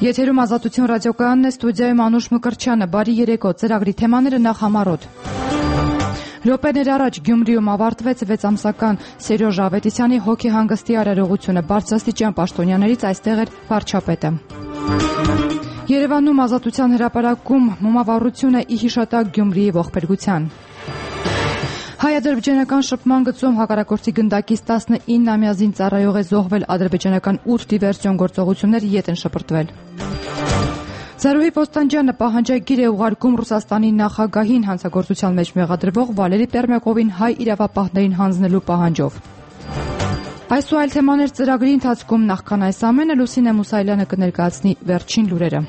Եթերում Ազատություն ռադիոկայանն է, ստուդիայում Անուշ Մկրտչյանը, բարի երեկո, ծրագրի թեմաները նախ համառոտ։ Րոպեներ առաջ Գյումրիում ավարտվեց 6 ամսական Սերյոժ Ավետիսյանի հոգեհանգստի արարողությունը, բարձրաստիճան պաշտոնյաներից այստեղ էր վարչապետը։ Երևանում Ազատության հրապարակում մոմավառությունը ի հիշատակ Գյումրիի ողբերգության։ Հայ-ադրբեջանական շփման գծում հակառակորդի գնդակից 19-ամյա զինծառայող է զոհվել, ադրբեջանական 8 դիվերսիոն գործողություններ ետ են շպրտվել։ Զարուհի Պոստանջյանը պահանջագիր է ուղարկում Ռուսաստանի նախագահին հանցագործության մեջ մեղադրվող Վալերի Պերմեկովին հայ իրավապահներին հանձնելու պահանջով։ Այս ու այլ թեմաներ ծրագրի ընթացքում, նախքան այս ամենը Լուսինե Մուսայելյանը կներկայացնի վերջին լուրերը։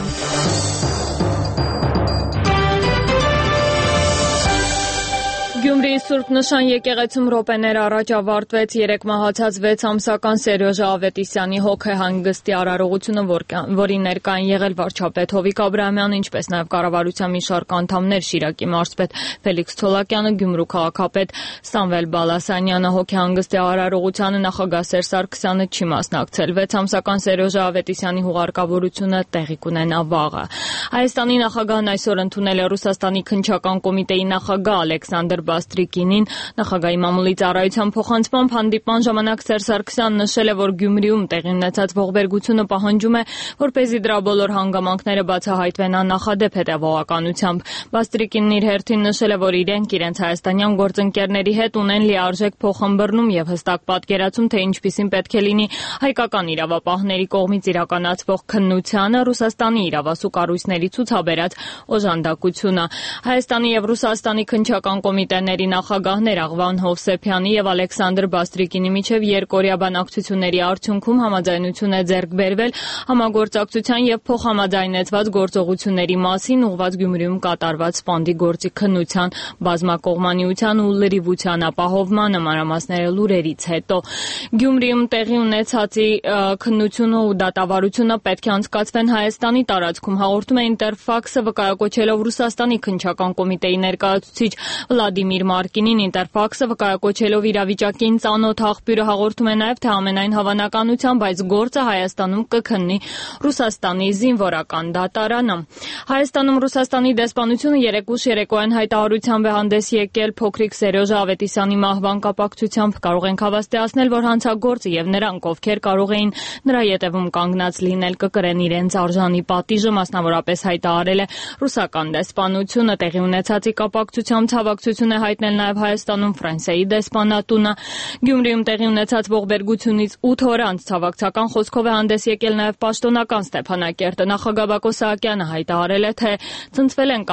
Գյումրիի Սուրբ Նշան եկեղեցում րոպեներ առաջ ավարտվեց 3 մահացած 6 ամսական Սերյոժ Ավետիսյանի հոգեհանգստի արարողությունը, որին ներկա են եղել վարչապետ Հովիկ Աբրահամյանը, ինչպես նաև կառավարության մի շարք անդամներ, Շիրակի մարզպետ Ֆելիքս Ցոլակյանը, Գյումրու քաղաքապետ Սամվել Բալասանյանը։ Հոգեհանգստի արարողությանը նախագահ Սերժ Սարգսյանը չի մասնակցել։ 6 ամսական Սերյոժ Ավետիսյանի հուղարկավորությունը տեղի կունենա վաղը։ Հայաստանի նախագահն այսօր ընդունել է Ռուսաստանի քննչական կոմիտեի նախագահ Ալեքսանդր Բաստրիկինին։ Նախագահի մամուլի ծառայության փոխանցմամբ հանդիպման ժամանակ Սերժ Սարգսյանն նշել է, որ Գյումրիում տեղի ունեցած ողբերգությունը պահանջում է, որպեսզի դրա բոլոր հանգամանքները բացահայտվեն աննախադեպ հետևողականությամբ։ Բաստրիկինն իր հերթին նշել է, որ իրենք իրենց հայաստանյան գործընկերների հետ ունեն լիարժեք փոխըմբռնում եւ հստակ պատկերացում, թե ինչպիսին պետք է լինի հայկական իրավապահների կողմից իրականացվող քննությանը Ռուսաստանի իրավասու կառույցների ցուցաբերած օժանդակությունը։ Հայաստանի եւ Ռուսաստանի քննչական կոմիտեների նախագահներ Աղվան Հովսեփյանի եւ Ալեքսանդր Բաստրիկինի միջև երկօրյա բանակցությունների արդյունքում համաձայնություն է ձեռք բերվել համագործակցության եւ փոխհամաձայնեցված գործողությունների մասին ուղղված Գյումրիում կատարված սպանդի գործի քննության, բազմակողմանիության ու լրիվության ապահովմանը, մանրամասները լուրերից հետո։ Գյումրիում տեղի ունեցածի քննությունը ու դատավարությունը պետք է անցկացվեն Հայաստանի տարածքում, հաղորդում է Ինտերֆաքսը, վկայակոչելով Ռուսաստանի քննչական կոմիտեի ներկայացուցիչ Վլադիմիր Մարկինին։ Ինտերֆաքսը վկայակոչելով իրավիճակին ծանոթ աղբյուրը հաղորդում է նաև, թե ամենայն հավանականությամբ այս գործը Հայաստանում կքննի Ռուսաստանի զինվորական դատարանը։ Հայաստանում Ռուսաստանի դեսպանությունը երեկուշ երեկոյան հայտարարությամբ է հանդես եկել փոքրիկ Սերյոժ Ավետիսյանի մահվան կապակցությամբ։ Կարող ենք հավաստիացնել, որ հանցագործը եւ նրանք, ովքեր կարող էին նրա ետևում կանգնած լինել, կկրեն իրենց արժանի պատիժը, մասնավորապես հայտարարել է ռուսական դեսպանությունը։ Տեղի ունեցածի կապակցությամբ ցավակցություն է հայտնել նաև Հայաստանում Ֆրանսիայի դեսպանատունը։ Գյումրիում տեղի ունեցած ողբերգությունից 8 օր անց ցավակցական խոսքով է հանդես եկել նաև պաշտոնական Ստեփանակերտը։ Նախագահ Բակո Սահակյանը հայտարարել է, թե ցնցվել են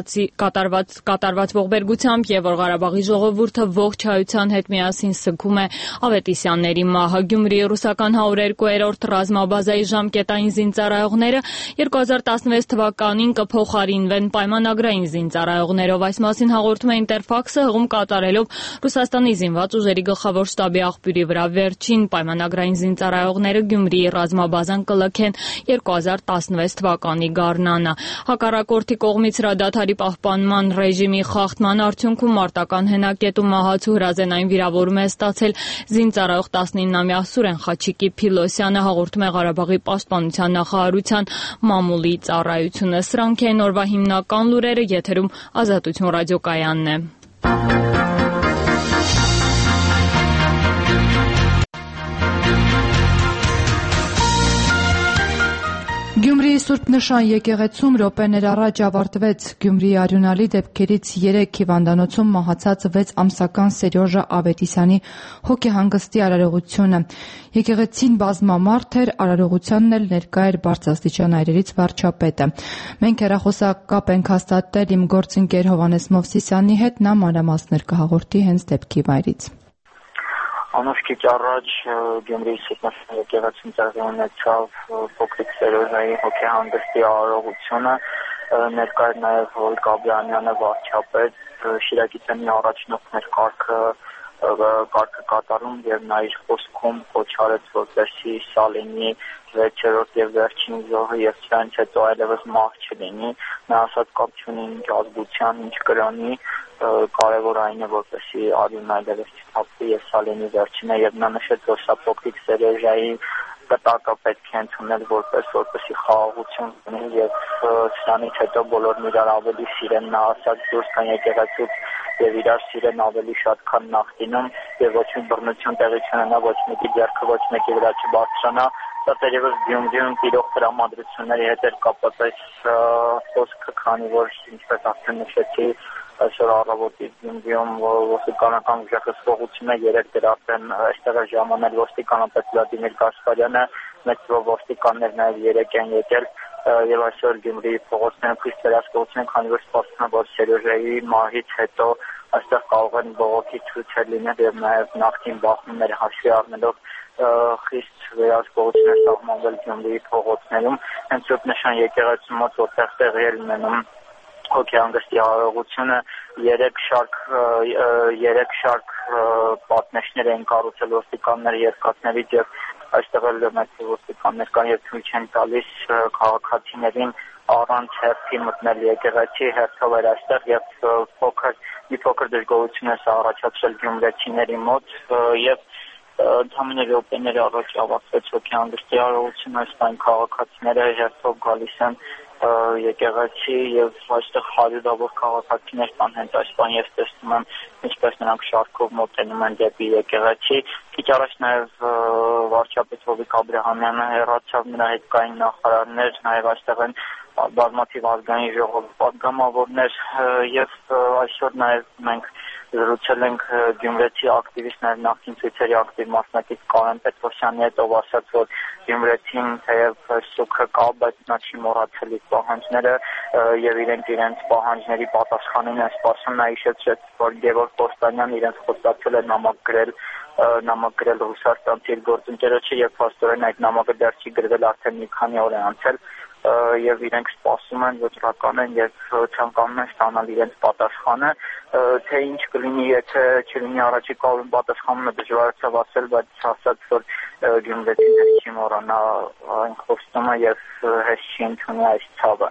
կատարված ողբերգությամբ եւ որ Ղարաբաղի ժողովուրդը ողջ հայության հետ միասին սգում է Ավետիսյանների մահը։ Գյումրիի ռուսական 102-րդ ռազմաբազայի ժամկետային զինծառայողները 2016 թվականին կփոխարինվեն պայմանագրային զինծառայողներով։ Այս մասին հաղորդում է Ինտերֆաքսը, հղում կատարելով Ռուսաստանի զինված ուժերի գլխավոր շտաբի աղբյուրի վրա։ Վերջին պայմանագրային զինծառայողները Գյումրիի ռազմաբազան կլքեն 2016 թվականի գարնանը։ Հակառակորդի կողմից հրադադարի պահպանման ռեժիմի խախտման արդյունքում մարտական հենակետում մահացու հրազենային վիրավորում է ստացել զինծառայող 19-ամյա Սուրեն Խաչիկի Փիլոսյանը, հաղորդում է Ղարաբաղի պաշտպանության նախարարության մամուլի ծառայությունը։ Սրանք են օրվա հիմնական լուրերը, եթերում Ազատություն ռադիոկայանն է։ Գյումրիի Սուրբ Նշան եկեղեցում րոպեներ առաջ ավարտվեց Գյումրիի արյունալի դեպքերից 3 հիվանդանոցում մահացած 6 ամսական Սերյոժ Ավետիսյանի հոգեհանգստի արարողությունը։ Եկեղեցին բազմամարդ էր, արարողությանն էլ ներկա էր բարձրաստիճան այրերից վարչապետը։ Մենք հեռախոսակապ ենք հաստատել իմ գործընկեր Հովհաննես Մովսիսյանի հետ, նա մանրամասներ կհաղորդի հենց դեպքի վայրից։ Անուշ քիչ առաջ Գյումրիի Սուրբ Նշան եկեղեցում տեղի ունեցավ փոքրիկ Սերյոժայի հոգեհանգստի արարողությունը, ներկա էր նաև Հովիկ Աբրահամյանը վարչապետ, Շիրակի առաջնորդներ կարգը կատարում եւ նա իր խոսքում կոչարեց, որպեսզի սա լինի 6-րդ եւ վերջին զոհը եւ սրանից հետո այլևս մահ չլինի։ Նա ասաց կապ չունի ինչ ազգության, ինչ կրոնի, կարևոր այն է, որպեսզի արյունն այլևս չթափվի եւ սա լինի վերջինը, եւ նա նշեց, որ սա փոքրիկ Սերյոժայի կտակը պետք է ընդունել որպեսզի խաղաղություն լինի եւ սրանից հետո բոլորն իրար ավելի սիրեն, նա ասած դուրս կան եկեղեցուց եւ իրար սիրեն ավելի շատ քան նախկինում եւ ոչ մի բռնություն տեղի չունենա, ոչ մեկի ձեռքը ոչ մեկի վրա չբարձրանա։ Դա դերևս Գյումրիում տիրող տրամադրությունների հետ էր կապված այս խոսքը, քանի որ ինչպես արդեն նշեցի, այսօր առավոտի Գյումրիում ոստիկանական ուժեղացողությունը 3 դեր արդեն այստեղ է ժամանել ոստիկանապետ Վլադիմիր Գասպարյանը, մեծ ոստիկաններ նաև 3 են եկել եւ այսօր Գյումրիի փողոցները քիչ վերահսկողություն են, քանի որ սպասվում է, որ Սերոժեի մահից հետո այստեղ կարող են բողոքի ցույցեր լինել եւ նաեւ նախկին բախումները հաշվի առնելով խիստ վերահսկողություն է սահմանվել Գյումրիի փողոցներում, հենց Սուրբ Նշան եկեղեցու մոտ, որտեղ տեղի է ունենում հոգեհանգստի արարողությունը, 3 շարք պատնեշներ են կառուցել ոստիկանները երկաթներից եւ այստեղ էլ մեծ ոստիկաններ կան եւ ցույց են տալիս քաղաքացիներին առանց հերթի մտնել եկեղեցի, հերթով էր այստեղ եւ մի փոքր դժգոհություն է առաջացրել գյումրեցիների մոտ եւ ընդամենը րոպեների առաջ ավարտվեց հոգեհանգստի արարողությունը, այստեղ քաղաքացիները հերթով գալիս են եկեղեցի եւ այստեղ հարյուրավոր քաղաքացիներ կան հենց այս բան եւ տեսնում եմ ինչպես նրանք շարքով մոտենում են դեպի եկեղեցի։ Քիչ առաջ նաեւ վարչապետ Հովիկ Աբրահամյանը հեռացավ, նրա հետ կային նախարարներ, նաեւ այստեղ են բազմաթիվ ազգային ժողովի պատգամավորներ եւ այսօր նաեւ մենք զրուցել ենք գյումրեցի ակտիվիստներ, նախկին ցույցերի ակտիվ մասնակից Կարեն Պետրոսյանի հետ, ով ասաց, որ գյումրեցին թեև սուքը կա, բայց նա չի մոռացել իր պահանջները եւ իրենց պահանջների պատասխանին են սպասում։ Նա հիշեցրեց, որ Գևորգ Կոստանյանն իրենց խոստացել է նամակ գրել Ռուսաստանցի իր գործընկերոջը եւ փաստորեն այդ նամակը դեռ չի գրվել, արդեն մի քանի օր է անցել եւ իրենք սպասում են վճռական են եւ ցանկանում են ստանալ իրենց պատասխանը, թե ինչ կլինի, եթե չլինի առաջիկա օրում պատասխանումը դժվարացավ ասել, բայց ասաց, որ գյումրեցիները չի մոռանա այն խոստումը եւ հեշտ չի ընդունի այս ցավը։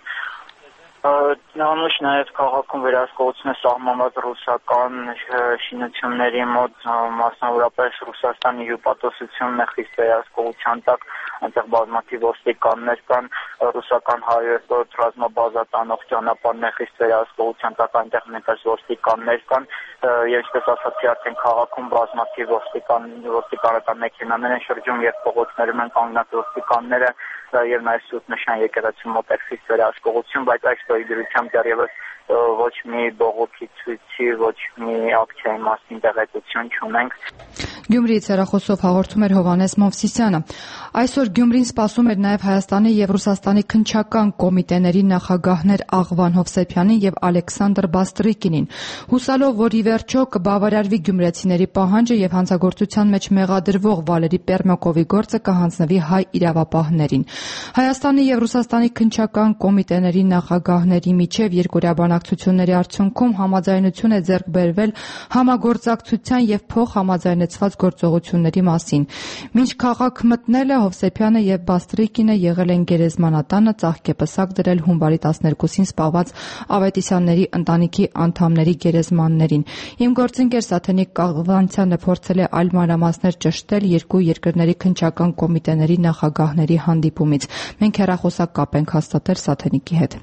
Նույնիսկ նաև քաղաքում վերահսկողություն է սահմանված ռուսական շինությունների մոտ, մասնավորապես Ռուսաստանի հյուպատոսությունն է խիստ վերահսկողության տակ, այնտեղ բազմաթիվ ոստիկաններ կան, ռուսական 102-րդ ռազմաբազա տանող ճանապարհն է խիստ վերահսկողության տակ, այնտեղ նույնպես ոստիկաններ կան, եւ ինչպես ասացի, արդեն քաղաքում բազմաթիվ ոստիկանական մեքենաներ են շրջում եւ փողոցներում են կանգնած ոստիկանները եւ նաեւ Սուրբ Նշան եկեղեցու մոտ է խիստ վերահսկողություն, բայց այս դեպքում դեռևս ոչ մի բողոքի ցույցի, ոչ մի ակցիայի մասին տեղեկություն չունենք։ Գյումրիից հեռախոսով հաղորդում էր Հովհաննես Մովսիսյանը։ Այսօր Գյումրին սպասում էր նաև Հայաստանի եւ Ռուսաստանի քննչական կոմիտեների նախագահներ Աղվան Հովսեփյանին եւ Ալեքսանդր Բաստրիկինին, հուսալով, որ ի վերջո կբավարարվի գյումրեցիների պահանջը եւ հանցագործության մեջ մեղադրվող Վալերի Պերմյակովի գործը կհանձնվի հայ իրավապահներին։ Հայաստանի եւ Ռուսաստանի քննչական կոմիտեների նախագահների միջև երկօրյա բանակցությունների արդյունքում համաձայնություն է ձեռք բերվել համագործակցության եւ փոխհամաձայնեցված գործողությունների մասին։ Մինչ քաղաք մտնելը Հովսեփյանը եւ Բաստրիկինը եղել են գերեզմանատանը ծաղկեպսակ դրել հունվարի 12-ին սպանված Ավետիսյանների ընտանիքի անդամների գերեզմաններին։ Իմ գործընկեր Սաթենիկ Կաղվանցյանը փորձել է այլ մանրամասներ ճշտել երկու երկրների քննչական կոմիտեների նախագահների հանդիպումից։ Մենք հեռախոսակ կապ ենք հաստատել Սաթենիկի հետ։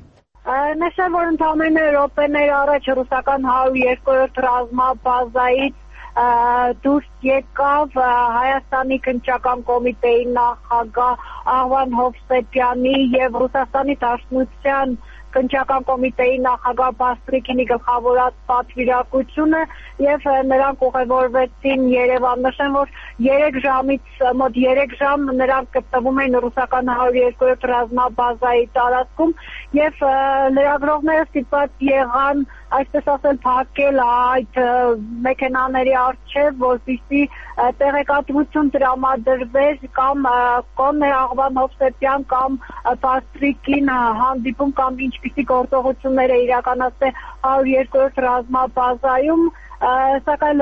Նշեմ, որ ընդամենը րոպեներ առաջ ռուսական 102-րդ ռազմաբազայից դուրս եկավ Հայաստանի քննչական կոմիտեի նախագահ Աղվան Հովսեփյանի եւ Ռուսաստանի Դաշնության քննչական կոմիտեի նախագահ Բաստրիկինի գլխավորած պատվիրակությունը եւ նրանք ուղևորվեցին Երևան։ Նշեմ, որ 3 ժամից մոտ 3 ժամ նրանք գտնվում են ռուսական 102-րդ ռազմաբազայի տարածքում եւ լրագրողները ստիպված եղան, այսպես ասել, փակել այդ մեքենաների առջև, որպեսզի տեղեկատվություն տրամադրվեր կամ կոնե Աղվան Հովսեփյան կամ Բաստրիկին հանդիպում կամ ինչպիսի գործողություններ է իրականացել 102-րդ ռազմաբազայում, սակայն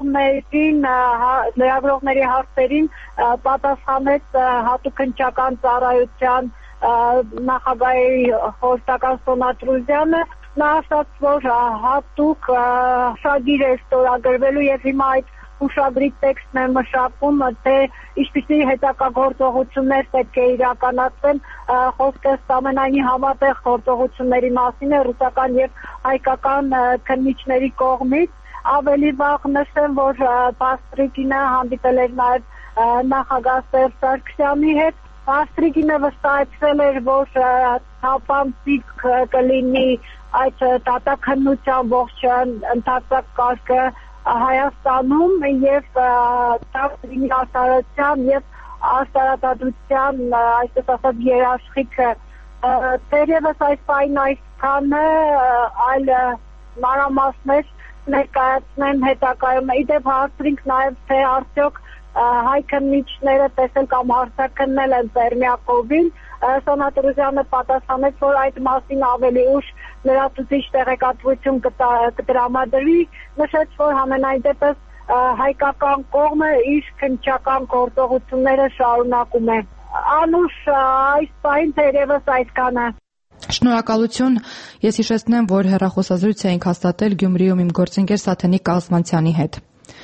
լրագրողների հարցերին պատասխանեց հատուկ քննչական ծառայության նախագահի խորհրդական Սոնատրուզյանը։ Նա ասաց, որ հատուկ շագիր է ստորագրվելու եւ հիմա այդ ուշագրի տեքստն է մշակում, թե ինչպիսի հետագա գործողություններ պետք է իրականացվեն, խոսքը ամենայնի համատեղ գործողությունների մասին է ռուսական եւ հայկական քննիչների կողմից։ Ավելի վաղ նշեմ, որ Պաստրիկինը հանդիպել էր նաեւ նախագահ Սերժ Սարգսյանի հետ։ Պաստրիկինը վստահեցրել էր, որ թափանցիկ կլինի այդ դատաքննության ողջ ընդարձակ կարգը Հայաստանում եւ դարձնի ասարության եւ աստարադատության, այսպես ասած, երաշխիքը։ Դերևս այս պայն այսքանը, այլ մանրամասներ ներկայացնեմ հետագայում։ Իդեպ հարցրինք նաեւ թե արդյոք հայ քննիչները տեսել կամ հարցաքննել են Պերմյակովին, Սոնատրուզյանը պատասխանեց, որ այդ մասին ավելի ուշ լրատվիչ տեղեկատվություն կտրամադրվի, նշեց, որ համենայն դեպս հայկական կողմը իր քննչական գործողությունները շարունակում է։ Անուշ այս պահին թերևս այսքանը։ Շնորհակալություն։ Ես հիշեցնեմ, որ հեռախոսազրույց էինք հաստատել Գյումրիում իմ գործընկեր Սաթենիկ Կազմանցյանի հետ։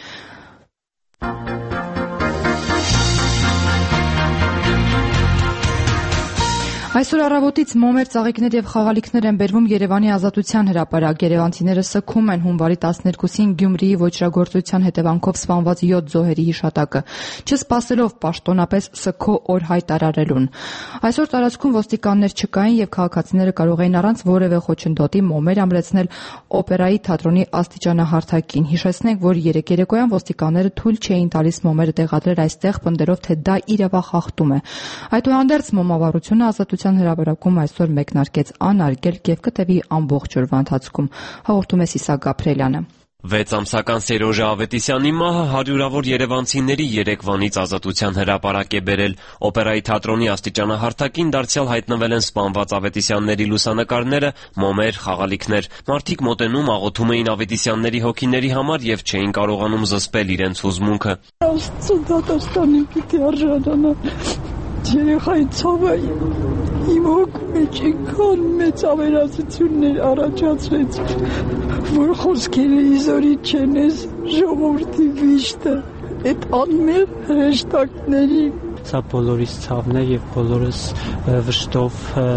Այսօր առավոտից մոմեր, ծաղիկներ եւ խաղալիքներ են բերվում Երևանի Ազատության հրապարակ։ Երևանցիները սգում են հունվարի 12-ին Գյումրիի ոճրագործության հետևանքով սպանված 7 զոհերի հիշատակը, չսպասելով պաշտոնապես սգո օր հայտարարելուն։ Այսօր տարածքում ոստիկաններ չկային եւ քաղաքացիները կարող էին առանց որևէ խոչընդոտի մոմեր ամրեցնել օպերայի թատրոնի աստիճանահարթակին։ Հիշեցնենք, որ երեկոյան ոստիկանները թույլ չէին տալիս մոմերը տեղադրել այստեղ, պնդելով, թե դա իրավախախտում է։ Այդուհանդերձ մոմավառությունը Ազատության հրապարակում այսօր մեկնարկեց անարգել եւ կտևի ամբողջ օրվա ընթացքում։ Հաղորդում է Սիսակ Գաբրելյանը։ 6 ամսական Սերոժ Ավետիսյանի մահը հարյուրավոր երևանցիների երեկվանից Ազատության հրապարակ է բերել։ Օպերայի թատրոնի աստիճանահարթակին դարձյալ հայտնվել են սպանված Ավետիսյանների լուսանկարները, մոմեր, խաղալիքներ։ Մարդիկ մոտենում աղոթում էին Ավետիսյանների հոգիների համար եւ չէին կարողանում զսպել իրենց հուզմունքը։ Աստծո դատաստանի պիտի արժանանա։ Երեխայի ցավը իմ հոգու մեջ ինքան մեծ ավերածություններ առաջացրեց, որ խոսքերը իզորի չեն ես ժողովրդի վիշտը, այդ անմեղ հրեշտակների։ Սա բոլորիս ցավն է եւ բոլորս վշտով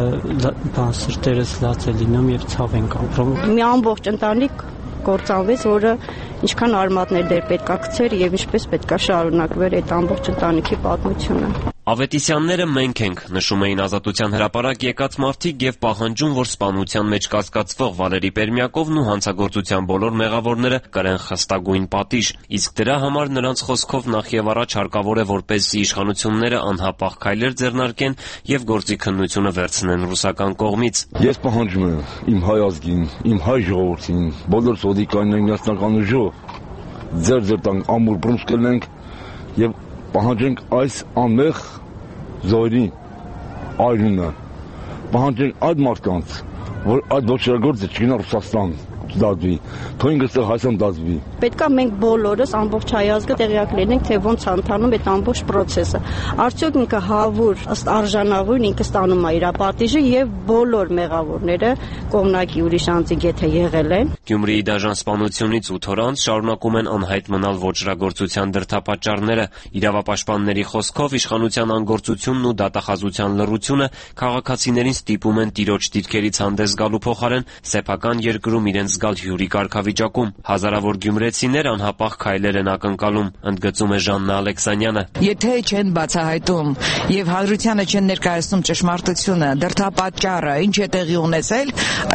սրտերս լաց է լինում եւ ցավ ենք ապրում։ Մի ամբողջ ընտանիք կործանվեց, որը ինչքան արմատներ դեր պետքա գցեր եւ ինչպես պետքա շարունակվեր այդ ամբողջ ընտանիքի պատմությունը։ Ավետիսյանները մենք ենք, նշում էին Ազատության հրապարակ եկած մարդիկ եւ պահանջում, որ սպանության մեջ կասկածվող Վալերի Պերմյակովն ու հանցագործության բոլոր մեղավորները կրեն խստագույն պատիժ, իսկ դրա համար նրանց խոսքով նախ եւ առաջ հարկավոր է, որպեսզի իշխանությունները անհապաղ քայլեր ձեռնարկեն եւ գործի քննությունը վերցնեն ռուսական կողմից։ Ես պահանջում եմ իմ հայ ազգին, իմ հայ ժողովրդին, բոլոր սոդիկաններին միասնական ուժով ձեր տանք ամուր բռնցքելենք եւ պահանջենք այս ամեղ զոհերի այրունը, պահանջենք այդ մարդկանց, որ այդ ոճրագործը չգնա Ռուսաստան դատվի, թող ինքս Հայաստան դատվի։ Պետքա մենք բոլորս ամբողջ հայ ազգը տեղյակ լինենք, թե ոնց ընթանում այդ ամբողջ process-ը։ Արդյոք ինքը հավուր ըստ արժանավորին ինքը ստանում է իր պատիժը եւ բոլոր մեղավորները կողմնակի ուրիշ անձիկ եթե եղել են։ Գյումրիի դաժան սպանությունից 8 օր անց շարունակում են անհայտ մնալ ոճրագործության դրդապատճառները։ Իրավապաշտպանների խոսքով իշխանության անգործությունն ու դատախազության լռությունը քաղաքացիներին ստիպում են տիրոջ դիրքերից հանդես գալու փոխարեն սեփական երկրում իրենց զգալ հյուրի կարգավիճակում։ Հազարավոր գյումրեցիներ անհապաղ քայլեր են ակնկալում, ընդգծում է Ժաննա Ալեքսանյանը։ Եթե չեն բացահայտում եւ հանրությանը չեն ներկայացնում ճշմարտությունը, դրդապատճառը, ինչ է տեղի ունեցել,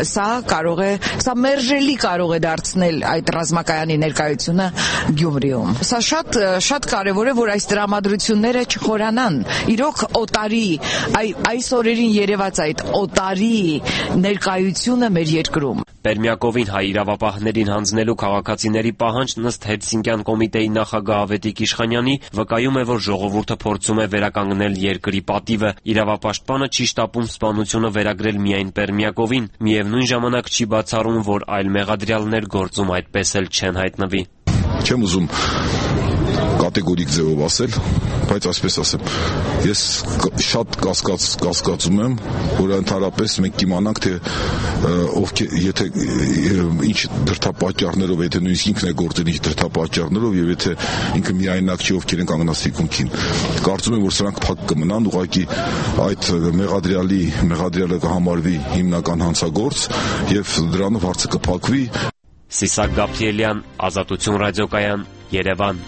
սա մերժելի կարող է դարձնել այդ ռազմակայանի ներկայությունը Գյումրիում։ Սա շատ կարևոր է, որ այս տրամադրությունները չխորանան։ Իրոք օտարի այս օրերին երևաց այդ օտարի ներկայությունը մեր երկրում։ Պերմյակովին հայ իրավապահներին հանձնելու քաղաքացիների պահանջն ըստ Հելսինկյան կոմիտեի նախագահ Ավետիք Իշխանյանի վկայում է, որ ժողովուրդը փորձում է վերականգնել երկրի պատիվը։ Իրավապաշտպանը չի շտապում սպանությունը վերագրել միայն Պերմյակովին, միևնույն ժամանակ չի բացառում, որ այլ մեղադրյալներ գործում այդպես էլ չեն հայտնվի։ Չեմ ուզում կատեգորիկ ձևով ասել, բայց այսպես ասեմ, ես շատ կասկածում եմ, որ ընդհանրապես մենք կիմանանք, թե եթե ինչ դրդապատճառներով, եթե նույնիսկ ինքն է գործել ինչ դրդապատճառներով եւ եթե ինքը միայնակ չի, ովքեր են կանգնած թիկունքին։ Կարծում եմ, որ սրանք փակ կմնան, ուղղակի այդ մեղադրյալը կհամարվի հիմնական հանցագործ եւ դրանով հարցը կփակվի։ Սիսակ Գաբրիելյան, Ազատություն ռադիոկայան, Երևան։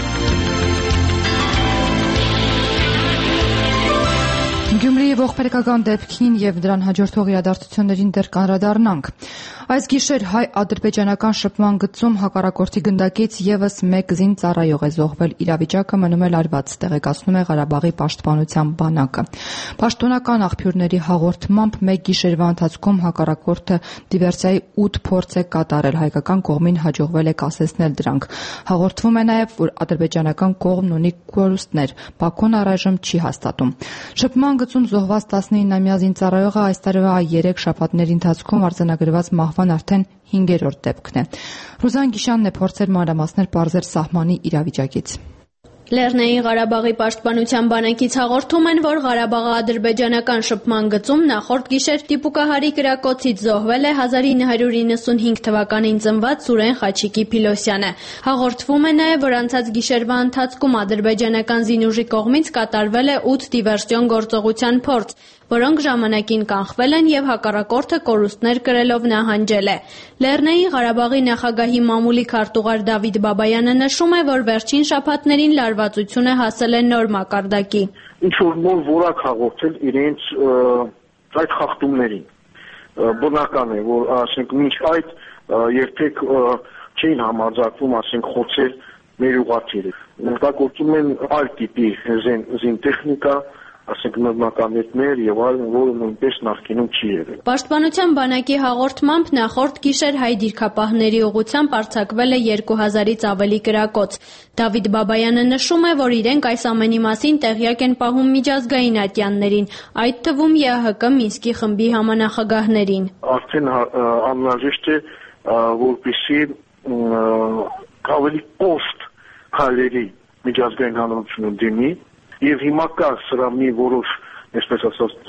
Գյումրիի ողբերգական դեպքին եւ դրան հաջորդող իրադարձություններին դեռ կանդրադառնանք։ Այս գիշեր հայ-ադրբեջանական շփման գծում հակառակորդի գնդակից եւս մեկ զին ծառայող է զոհվել, իրավիճակը մնում է լարված, տեղեկացնում է Ղարաբաղի պաշտպանության բանակը։ Պաշտոնական աղբյուրների հաղորդմամբ մեկ գիշերվա ընթացքում հակառակորդը դիվերսիայի 8 փորձ է կատարել, հայկական կողմին հաջողվել է կասեցնել դրանք։ Հաղորդվում է նաեւ, որ ադրբեջանական կողմն ունի կորուստներ, Բաքուն առայժմ չի հաստատում։ Շփման գծում զոհված 19-ամյա զինծառայողը այս տարվա 3 շաբաթների ընթացքում արձանագրված մահվան արդեն 5-րդ դեպքն է։ Ռուզան Գիշյանն է փորձել մանրամասներ պարզել սահմանի իրավիճակից։ Լեռնային Ղարաբաղի պաշտպանության բանակից հաղորդում են, որ Ղարաբաղի-ադրբեջանական շփման գծում նախորդ գիշեր դիպուկահարի կրակոցից զոհվել է 1995 թվականին ծնված Սուրեն Խաչիկի Փիլոսյանը։ Հաղորդվում է նաև, որ անցած գիշերվա ընթացքում ադրբեջանական զինուժի կողմից կատարվել է 8 դիվերսիոն գործողության փորձ, որոնք ժամանակին կանխվել են եւ հակառակորդը կորուստներ կրելով նահանջել է։ Լեռնային Ղարաբաղի նախագահի մամուլի քարտուղար Դավիթ Բաբայանը նշում է, որ վերջին շաբաթներին լարվածությունը հասել է նոր մակարդակի։ Ինչ որ որակ հաղորդել իրենց այդ խախտումներին։ Բնական է, որ ասենք մինչ այդ երբեք չէին համարձակվում, ասենք խոցել մեր ուղղաթիռը։ Օգտագործում են այլ տիպի զինտեխնիկա, ասենք նորմականներ եւ այլն, որը նույնպես նախկինում չի եղել։ Պաշտպանության բանակի հաղորդմամբ նախորդ գիշեր հայ դիրքապահների ուղղությամբ արձակվել է 2000-ից ավելի կրակոց։ Դավիթ Բաբայանը նշում է, որ իրենք այս ամենի մասին տեղյակ են պահում միջազգային ատյաններին, այդ թվում ԵԱՀԿ Մինսկի խմբի համանախագահներին։ Արդեն անհրաժեշտ է, որպեսզի ավելի կոշտ քայլերի միջազգային հանրությունը դիմի եւ հիմա կա սրա մի որոշ, այսպես ասած,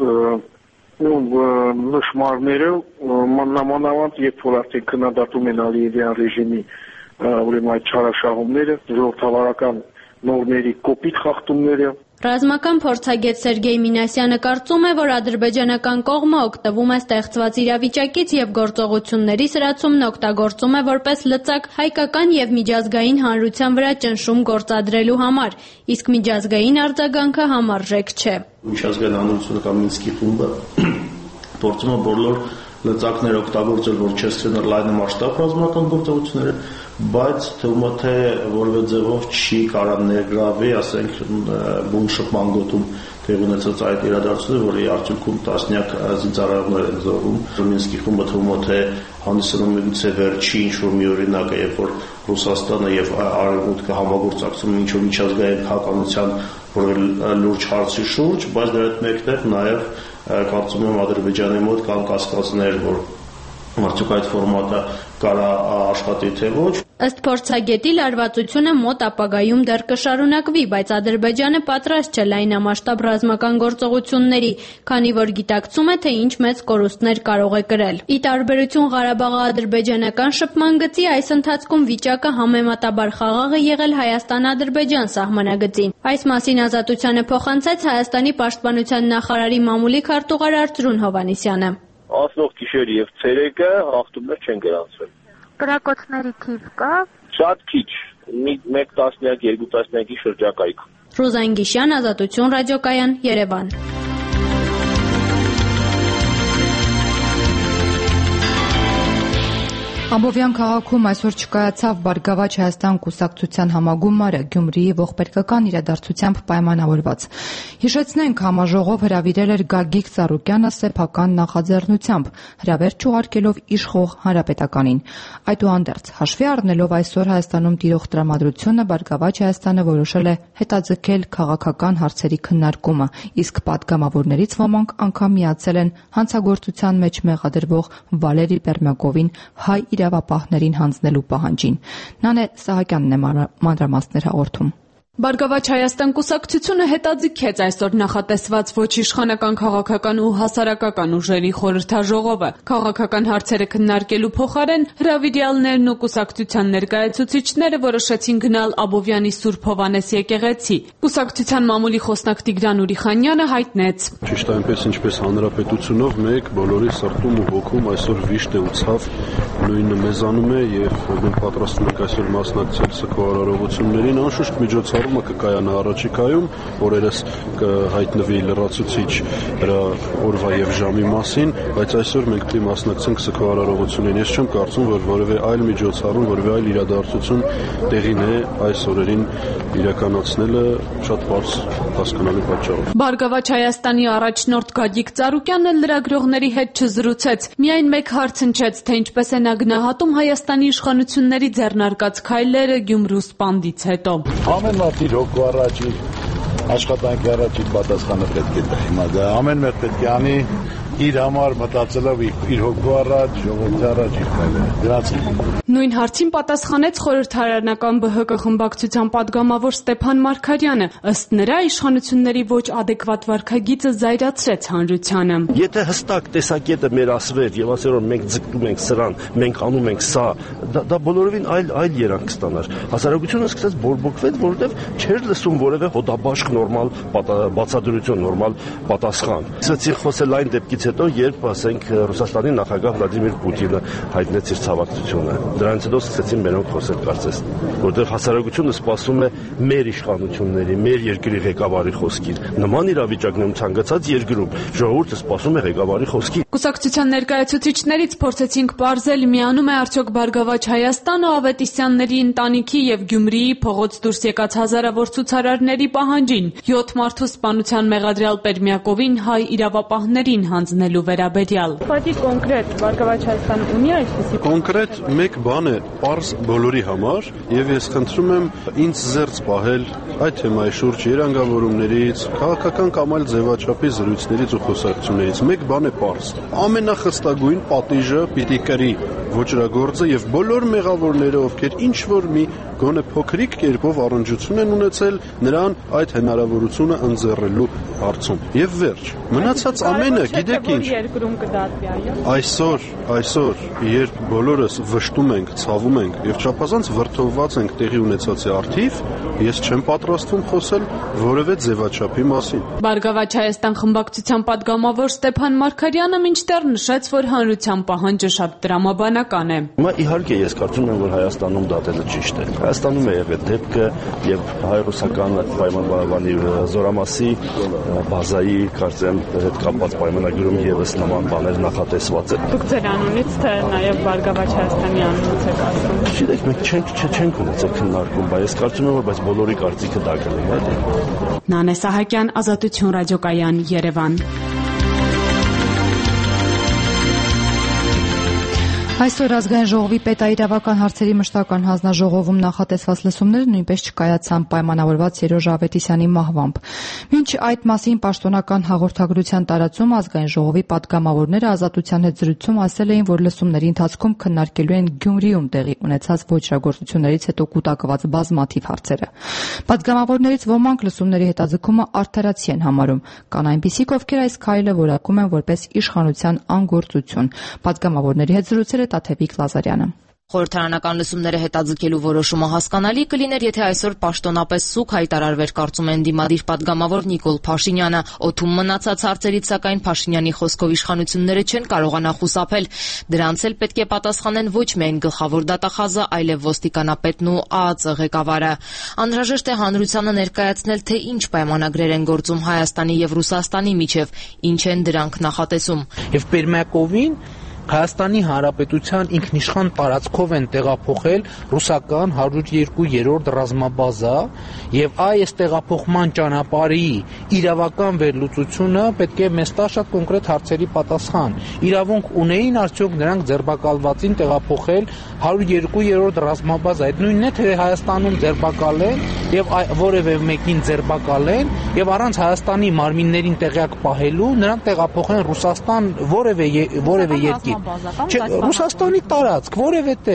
նշմարները մանավանդ երբ որ արդեն քննադատում են Ալիևյան ռեժիմի ուրեմն այդ չարաշահումները, ժողովրդավարական նորմերի կոպիտ խախտումները։ Ռազմական փորձագետ Սերգեյ Մինասյանը կարծում է, որ ադրբեջանական կողմը օգտվում է ստեղծված իրավիճակից եւ գործողությունների սրացումն օգտագործում է որպես լծակ հայկական եւ միջազգային հանրության վրա ճնշում գործադրելու համար, իսկ միջազգային արձագանքը համարժեք չէ։ Միջազգային հանրությունը կամ Մինսկի խումբը փորձում է բոլոր լծակներ օգտագործել, որ չստանալ լայնամասշտաբ ռազմական գործողությունները, բայց թվում է թե որևէ ձևով չի կարող ներգրավի, ասենք, բուն շփման գոտում տեղի ունեցած այդ իրադարձությունը, որի արդյունքում տասնյակ զինծառայողներ են զոհվում։ Մինսկի խումբը թվում է թե հանդիսանում միգուցե վերջի ինչ-որ մի օրինակը, երբ որ Ռուսաստանը եւ Արևմուտքը համագործակցում ինչ որ միջազգային քաղաքականության որևէ լուրջ հարցի շուրջ, բայց դրա հետ մեկտեղ նաեւ կարծում եմ Ադրբեջանի մոտ կան կասկածներ, որ արդյոք այդ ֆորմատը կարա աշխատի թե ոչ։ Ըստ փորձագետի լարվածությունը մոտ ապագայում դեռ կշարունակվի, բայց Ադրբեջանը պատրաստ չէ լայնամասշտաբ ռազմական գործողությունների, քանի որ գիտակցում է, թե ինչ մեծ կորուստներ կարող է կրել։ Ի տարբերություն Ղարաբաղի-ադրբեջանական շփման գծի, այս ընթացքում վիճակը համեմատաբար խաղաղ է եղել Հայաստան-Ադրբեջան սահմանագծին։ Այս մասին Ազատությանը փոխանցեց Հայաստանի պաշտպանության նախարարի մամուլի քարտուղար Արծրուն Հովհաննիսյանը։ Անցնող գիշերը եւ ցերեկը հաղթումներ չեն գրանցվել։ Կրակոցների թիվ կա։ Շատ քիչ, 1 տասնյակ, 2 տասնյակի շրջակայք։ Ռուզան Գիշյան, Ազատություն ռադիոկայան, Երևան։ Ամբովյան քաղաքում այսօր չկայացավ Բարգավաճ Հայաստան կուսակցության համագումարը Գյումրիի ողբերգական իրադարձությամբ պայմանավորված։ Հիշեցնենք, համաժողով հրավիրել էր Գագիկ Ծառուկյանը սեփական նախաձեռնությամբ, հրավերջ ուղարկելով իշխող Հանրապետականին։ Այդուհանդերձ, հաշվի առնելով այսօր Հայաստանում տիրող տրամադրությունը, Բարգավաճ Հայաստանը որոշել է հետաձգել քաղաքական հարցերի քննարկումը, իսկ պատգամավորներից ոմանք անգամ միացել են հանցագործության մեջ մեղադրվող Վալերի Պերմյակովին հայ իրավապահներին հանձնելու պահանջին։ Նանե Սահակյանն է մանրամասներ հաղորդում։ Բարգավաճ Հայաստան կուսակցությունը հետաձգեց այսօր նախատեսված ոչ իշխանական քաղաքական ու հասարակական ուժերի խորհրդաժողովը։ Քաղաքական հարցերը քննարկելու փոխարեն հրավիրյալներն ու կուսակցության ներկայացուցիչները որոշեցին գնալ Աբովյանի Սուրբ Հովհաննես եկեղեցի։ Կուսակցության մամուլի խոսնակ Տիգրան Ուրիխանյանը հայտնեց. Ճիշտ այնպես ինչպես հանրապետությունով մեկ բոլորի սրտում ու հոգում այսօր վիշտ է ու ցավ նույնը մեզանում է եւ մենք պատրաստվում ենք այսօր մասնակցել սգովարարողություններին անշուշտ միջոցառումը կկայանա առաջիկայում օրերս կհայտնվի լրացուցիչ դրա օրվա եւ ժամի մասին բայց այսօր մենք պետք է մասնակցենք սգովարարողություններին ես չեմ կարծում որ որևէ այլ միջոցառում որևէ այլ իրադարձություն տեղին է այս օրերին իրականացնելը շատ բարձ հասկանալի պատճառով Բարգավաճ Հայաստանի առաջնորդ Գագիկ Ծառուկյանը լրագրողների հետ չզրուցեց միայն մեկ հարց հնչեց թե ինչպես է նա գնահատում Հայաստանի իշխանությունների ձեռնարկած քայլերը Գյումրու սպանդից հետո Ամեն մարդի հոգու առաջի աշխատանքի առաջի պատասխանը պետք է տա հիմա դա ամեն մեկը պետք է անի իր համար մտածելով իր հոգու առաջ, ժողովրդի առաջ իր քայլերը։ Նույն հարցին պատասխանեց խորհրդարանական ԲՀԿ խմբակցության падգամավոր Ստեփան Մարգարյանը, ըստ նրա իշխանությունների ոչ adekvat վարքագիծը զայրացրեց հանրությանը։ Եթե հստակ տեսակետը մեր ասվեր եւ ասեր որ մենք ձգտում ենք սրան, մենք անում ենք սա, դա բոլորովին այլ երանգ կստանար։ Հասարակությունը սկսեց բորբոքվել, որովհետեւ չէր լսում որևէ հոդաբաշխ նորմալ բացատրություն, նորմալ պատասխան։ Սկսեցին խոսել այն դեպքից հետո երբ ասենք Ռուսաստանի նախագահ Վլադիմիր Պուտինը հայտնեց իր ցավակցությունը դրանից հետո սկսեցին մենակ խոսել կարծես որտեղ հասարակությունը սպասում է մեր իշխանությունների մեր երկրի ղեկավարի խոսքին նման իրավիճակներում ցանկացած երկրում ժողովուրդը սպասում է ղեկավարի խոսքին Կուսակցության ներկայացուցիչներից փորձեցինք բարձել միանում է արդյոք Բարգավաճ Հայաստանը Ավետիսյանների ընտանիքի եւ Գյումրիի փողոց դուրս եկած հազարավոր ցուցարարների պահանջին 7 մարդու սպանության մեղադրյալ Պերմյակովին հայ իրավապահներին հանձնելու վերաբերյալ։ Պատի կոնկրետ Բարգավաճ Հայաստանը ունի այսպիսի կոնկրետ մեկ բան է պարզ բոլորի համար եւ ես խնդրում եմ ինձ զերծ պահել այդ թեմայի շուրջ երանգավորումներից, քաղաքական կամ այլ ձևաչափի զրույցներից ու խոսակցություններից։ Մեկ բան է պարզ։ Ամենախստագույն պատիժը պիտի կրի ոճրագործը եւ բոլոր մեղավորները, ովքեր ինչ որ մի գոնե փոքրիկ կերպով առնջություն են ունեցել նրան այդ հնարավորությունը ընձեռելու հարցում։ Եվ վերջ։ Մնացած ամենը, գիտեք ինչ։ Այսօր, երբ բոլորս վշտում ենք, ցավում ենք եւ չափազանց վրդովված ենք տեղի ունեցածի առթիվ, ես չեմ պատրաստվում խոսել որևէ ձևաչափի մասին։ Բարգավաճ Հայաստան խմբակցության падգամավոր Ստեփան Մարգարյանը մինչդեռ նշեց, որ հանրության պահանջը շատ տրամաբանական է։ Հիմա իհարկե ես կարծում եմ, որ Հայաստանում դատելը ճիշտ է։ Հայաստանում է եղել դեպքը եւ հայ-ռուսական պայմանավորվածի զորամասի բազայի կարծեմ հետ կապված պայմանագրում եւս նման բաներ նախատեսված են։ Դուք ձեր անունից թե նաեւ Բարգավաճ Հայաստանի անունից եք ասում։ Գիտեք, մենք չենք ունեցել քննարկում, բայց ես կարծում եմ, որ բայց բոլորի կարծիքը դա կլինի։ Նանե Սահակյան, Ազատություն ռադիոկայան, Երևան։ Այսօր ազգային ժողովի պետաիրավական հարցերի մշտական հանձնաժողովում նախատեսված լսումները նույնպես չկայացան պայմանավորված Սերոժ Ավետիսյանի մահվամբ։ Մինչ այդ մասին պաշտոնական հաղորդագրության տարածում ազգային ժողովի падգամավորները Ազատության հետ զրույցում ասել էին, որ լսումների ընթացքում քննարկելու են Գյումրիում տեղի ունեցած ոճրագործություններից հետո կուտակված բազմաթիվ հարցերը։ Падգամավորներից ոմանք լսումների հետաձգումը արդարացի են համարում։ Կան այնպիսիք, ովքեր այս քայլը որակում են որպես իշխանության անգործություն։ Падգամավորների հետ զրույցել Տաթևիկ Լազարյանը։ Խորհրդարանական լսումները հետաձգելու որոշումը հասկանալի կլիներ, եթե այսօր պաշտոնապես սուկ հայտարարվեր, կարծում են դիմադիր падգամավոր Նիկոլ Փաշինյանը։ Օդում մնացած հարցերից սակայն Փաշինյանի խոսքով իշխանությունները չեն կարողանա խուսափել։ Դրանց էլ պետք է պատասխանեն ոչ միայն գլխավոր դատախազը, այլև ոստիկանապետն ու ԱԱԾ ղեկավարը։ Անհրաժեշտ է հանրությանը ներկայացնել, թե ինչ պայմանագրեր են գործում Հայաստանի եւ Ռուսաստանի միջև, ինչ են դրանք նախատեսում։ Եվ Պերմյակովին Հայաստանի Հանրապետության ինքնիշխան տարածքով են տեղափոխել ռուսական 102-րդ ռազմաբազա եւ այս տեղափոխման ճանապարհի իրավական վերլուծությունը պետք է մեզ տա շատ կոնկրետ հարցերի պատասխան։ Իրավունք ունեին արդյոք նրանք ձերբակալվածին տեղափոխել 102-րդ ռազմաբազա։ Այդ նույնն է, թե Հայաստանում ձերբակալեն եւ որևէ մեկին ձերբակալեն եւ առանց Հայաստանի մարմիններին տեղյակ պահելու նրանք տեղափոխեն Ռուսաստան որևէ երկիր։ Չէ, Ռուսաստանի տարածք, որևէ տեղ։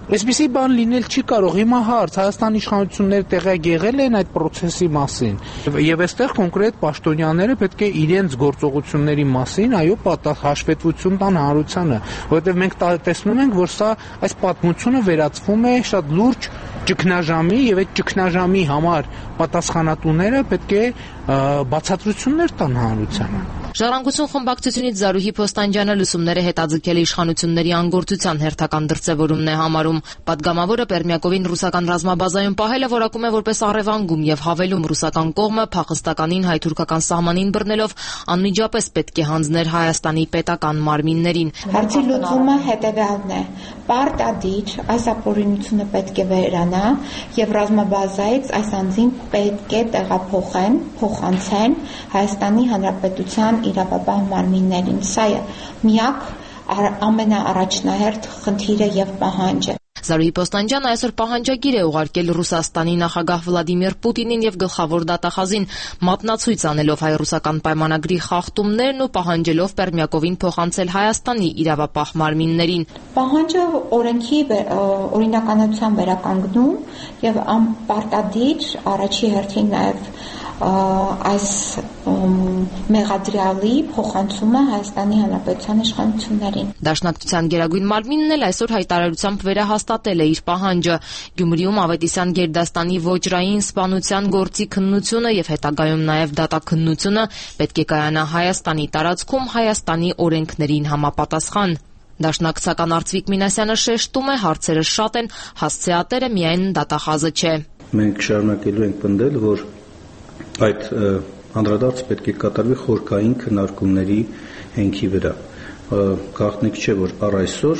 Այսպիսի բան լինել չի կարող։ Հիմա հարց Հայաստանի իշխանությունները տեղյակ եղել են այդ process-ի մասին։ Եվ այստեղ կոնկրետ պաշտոնյաները պետք է իրենց գործողությունների մասին հաշվետվություն տան հանրությանը, որովհետև մենք տեսնում ենք, որ սա այս պատմությունը վերածվում է շատ լուրջ ճգնաժամի եւ այդ ճգնաժամի համար պատասխանատուները պետք է բացատրություններ տան հանրությանը։ Ժառանգություն խմբակցությունից Զարուհի Փոստանջյանը լսումները հետաձգել է իշխանությունների անգործության հերթական դրսևորումն է համարում։ Պատգամավորը Պերմյակովին ռուսական ռազմաբազայում պահելը որակում է որպես առևանգում եւ հավելում ռուսական կողմը փախստականին հայ-թուրքական սահմանին բռնելով անմիջապես պետք է հանձներ Հայաստանի պետական մարմիններին։ Հարցի լուծումը հետեւյալն է. պարտադիր այս ապօրինությունը պետք է վերանա եւ ռազմաբազայից այս անձին պետք է փոխանցեն Հայաստանի Հանրապետության իրավապահ մարմիններին։ Սա է միակ ամենաառաջնահերթ խնդիրը եւ պահանջը։ Զարուհի Փոստանջյանը այսօր պահանջագիր է ուղարկել Ռուսաստանի նախագահ Վլադիմիր Պուտինին եւ գլխավոր դատախազին մատնացույց անելով հայ-ռուսական պայմանագրի խախտումներն ու պահանջելով Պերմյակովին փոխանցել Հայաստանի իրավապահ մարմիններին։ Պահանջը օրենքի օրինականության վերականգնում եւ անպարտադիր առաջի հերթին նաեւ այս մեղադրյալի փոխանցումը Հայաստանի Հանրապետության իշխանություններին։ Դաշնակցության գերագույն մարմինն էլ այսօր հայտարարությամբ վերահաստատել է իր պահանջը։ Գյումրիում Ավետիսյան գերդաստանի ոճրային սպանության գործի քննությունը եւ հետագայում նաեւ դատաքննությունը պետք է կայանա Հայաստանի տարածքում Հայաստանի օրենքներին համապատասխան։ Դաշնակցական Արծվիկ Մինասյանը շեշտում է, հարցերը շատ են, հասցեատերը միայն դատախազը չէ։ Մենք շարունակելու ենք պնդել, որ այդ անդրադարձ պետք է կատարվի խորքային քննարկումների հենքի վրա։ Գաղտնիք չէ, որ առ այսօր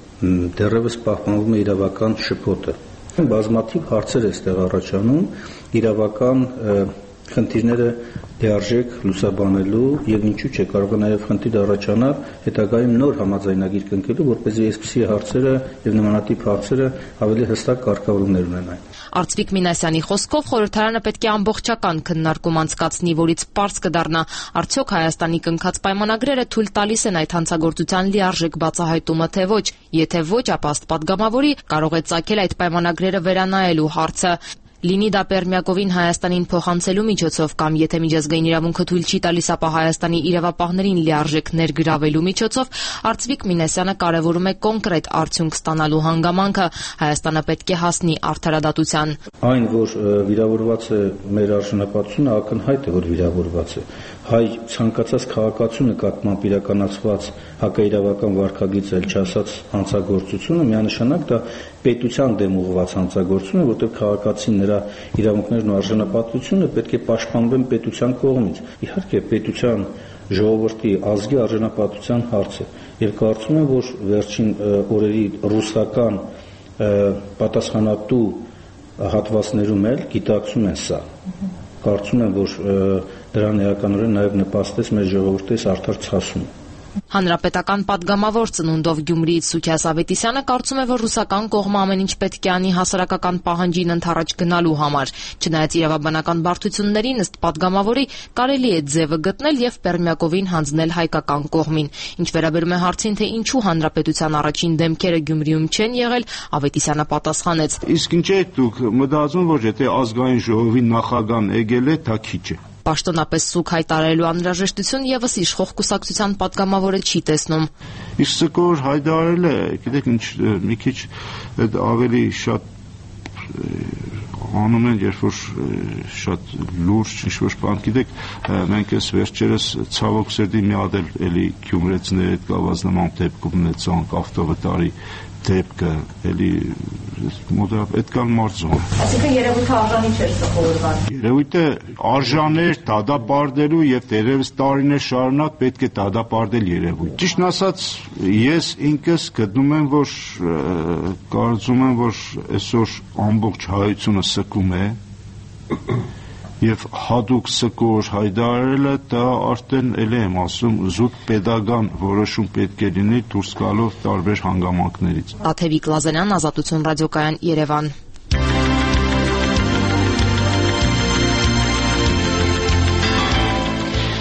դեռևս պահպանվում է իրավական շփոթը։ Բազմաթիվ հարցեր է այստեղ առաջանում, իրավական խնդիրները լիարժեք լուսաբանելու եւ ինչու՞ չէ կարող է նաեւ խնդիր առաջանալ հետագայում նոր համաձայնագիր կնքելու, որպեսզի այսպիսի հարցերը եւ նմանատիպ հարցերը ավելի հստակ կարգավորումներ ունենան։ Արծվիկ Մինասյանի խոսքով խորհրդարանը պետք է ամբողջական քննարկում անցկացնի, որից պարզ կդառնա, արդյոք Հայաստանի կնքած պայմանագրերը թույլ տալիս են այդ հանցագործության լիարժեք բացահայտումը, թե ոչ։ Եթե ոչ, ապա ըստ պատգամավորի կարող է ծագել այդ պայմանագրերը վերանայելու հարցը։ Լինի դա Պերմյակովին Հայաստանին փոխանցելու միջոցով կամ եթե միջազգային իրավունքը թույլ չի տալիս, ապա Հայաստանի իրավապահներին լիարժեք ներգրավելու միջոցով, Արծվիկ Մինասյանը կարևորում է կոնկրետ արդյունք ստանալու հանգամանքը։ Հայաստանը պետք է հասնի արդարադատության։ Այն, որ վիրավորված է մեր արժանապատվությունը, ակնհայտ է, որ վիրավորված է։ Հայ ցանկացած քաղաքացու նկատմամբ իրականացված հակաիրավական վարքագիծ էլ չասած հանցագործությունը միանշանակ դա պետության դեմ ուղղված հանցագործություն է, որտեղ քաղաքացին նրա իրավունքներն ու արժանապատվությունը պետք է պաշտպանվեն պետության կողմից։ Իհարկե պետության ժողովրդի ազգի արժանապատվության հարց է եւ կարծում եմ, որ վերջին օրերի ռուսական պատասխանատու հատվածներում էլ գիտակցում են սա։ Կարծում եմ, որ դրան էականորեն նաև նպաստեց մեր ժողովրդի արդար ցասումը։ Հանրապետական պատգամավոր ծնունդով Գյումրիից Սուքիաս Ավետիսյանը կարծում է, որ ռուսական կողմը ամեն ինչ պետք է անի հասարակական պահանջին ընդառաջ գնալու համար։ Չնայած իրավաբանական բարդություններին, ըստ պատգամավորի, կարելի է ձևը գտնել եւ Պերմյակովին հանձնել հայկական կողմին։ Ինչ վերաբերում է հարցին, թե ինչու հանրապետության առաջին դեմքերը Գյումրիում չեն եղել, Ավետիսյանը պատասխանեց. Իսկ ինչ եք դուք մտածում, որ եթե ազգային ժողովի նախագահան եկել է, դա քիչ է։ Պաշտոնապես սուք հայտարարելու անհրաժեշտություն եւս իշխող կուսակցության պատգամավորը չի տեսնում։ Իսկ Սկոր հայտարարել է, գիտեք ինչ, մի քիչ ավելի շատ անում են, երբ որ շատ լուրջ ինչ-որ բան, գիտեք, մենք այս վերջերս ցավոք սրտի մի հատ էլի գյումրեցիների հետ կապված նման դեպք ունեցանք ավտովթարի դեպքը, էլի մոտավորապես այդքան մարզում։ Այսինքն երևույթը արժանի չէր սխալվան։ Երևույթը արժաներ դադապարտելու եւ դերևս տարիներ շարունակ պետք է դադապարտել երևույթ։ Ճիշտն ասած, ես ինքս գտնում եմ, որ կարծում եմ, որ այսօր ամբողջ հայությունը սկում է եւ հատուկ Սկոր հայտարարելը դա արդեն ելի եմ ասում զուտ pedagogan որոշում պետք է լինի դուրս գալով տարբեր հանգամանքներից։ Տաթևիկ Լազարյան, Ազատություն ռադիոկայան, Երևան։ Մինչ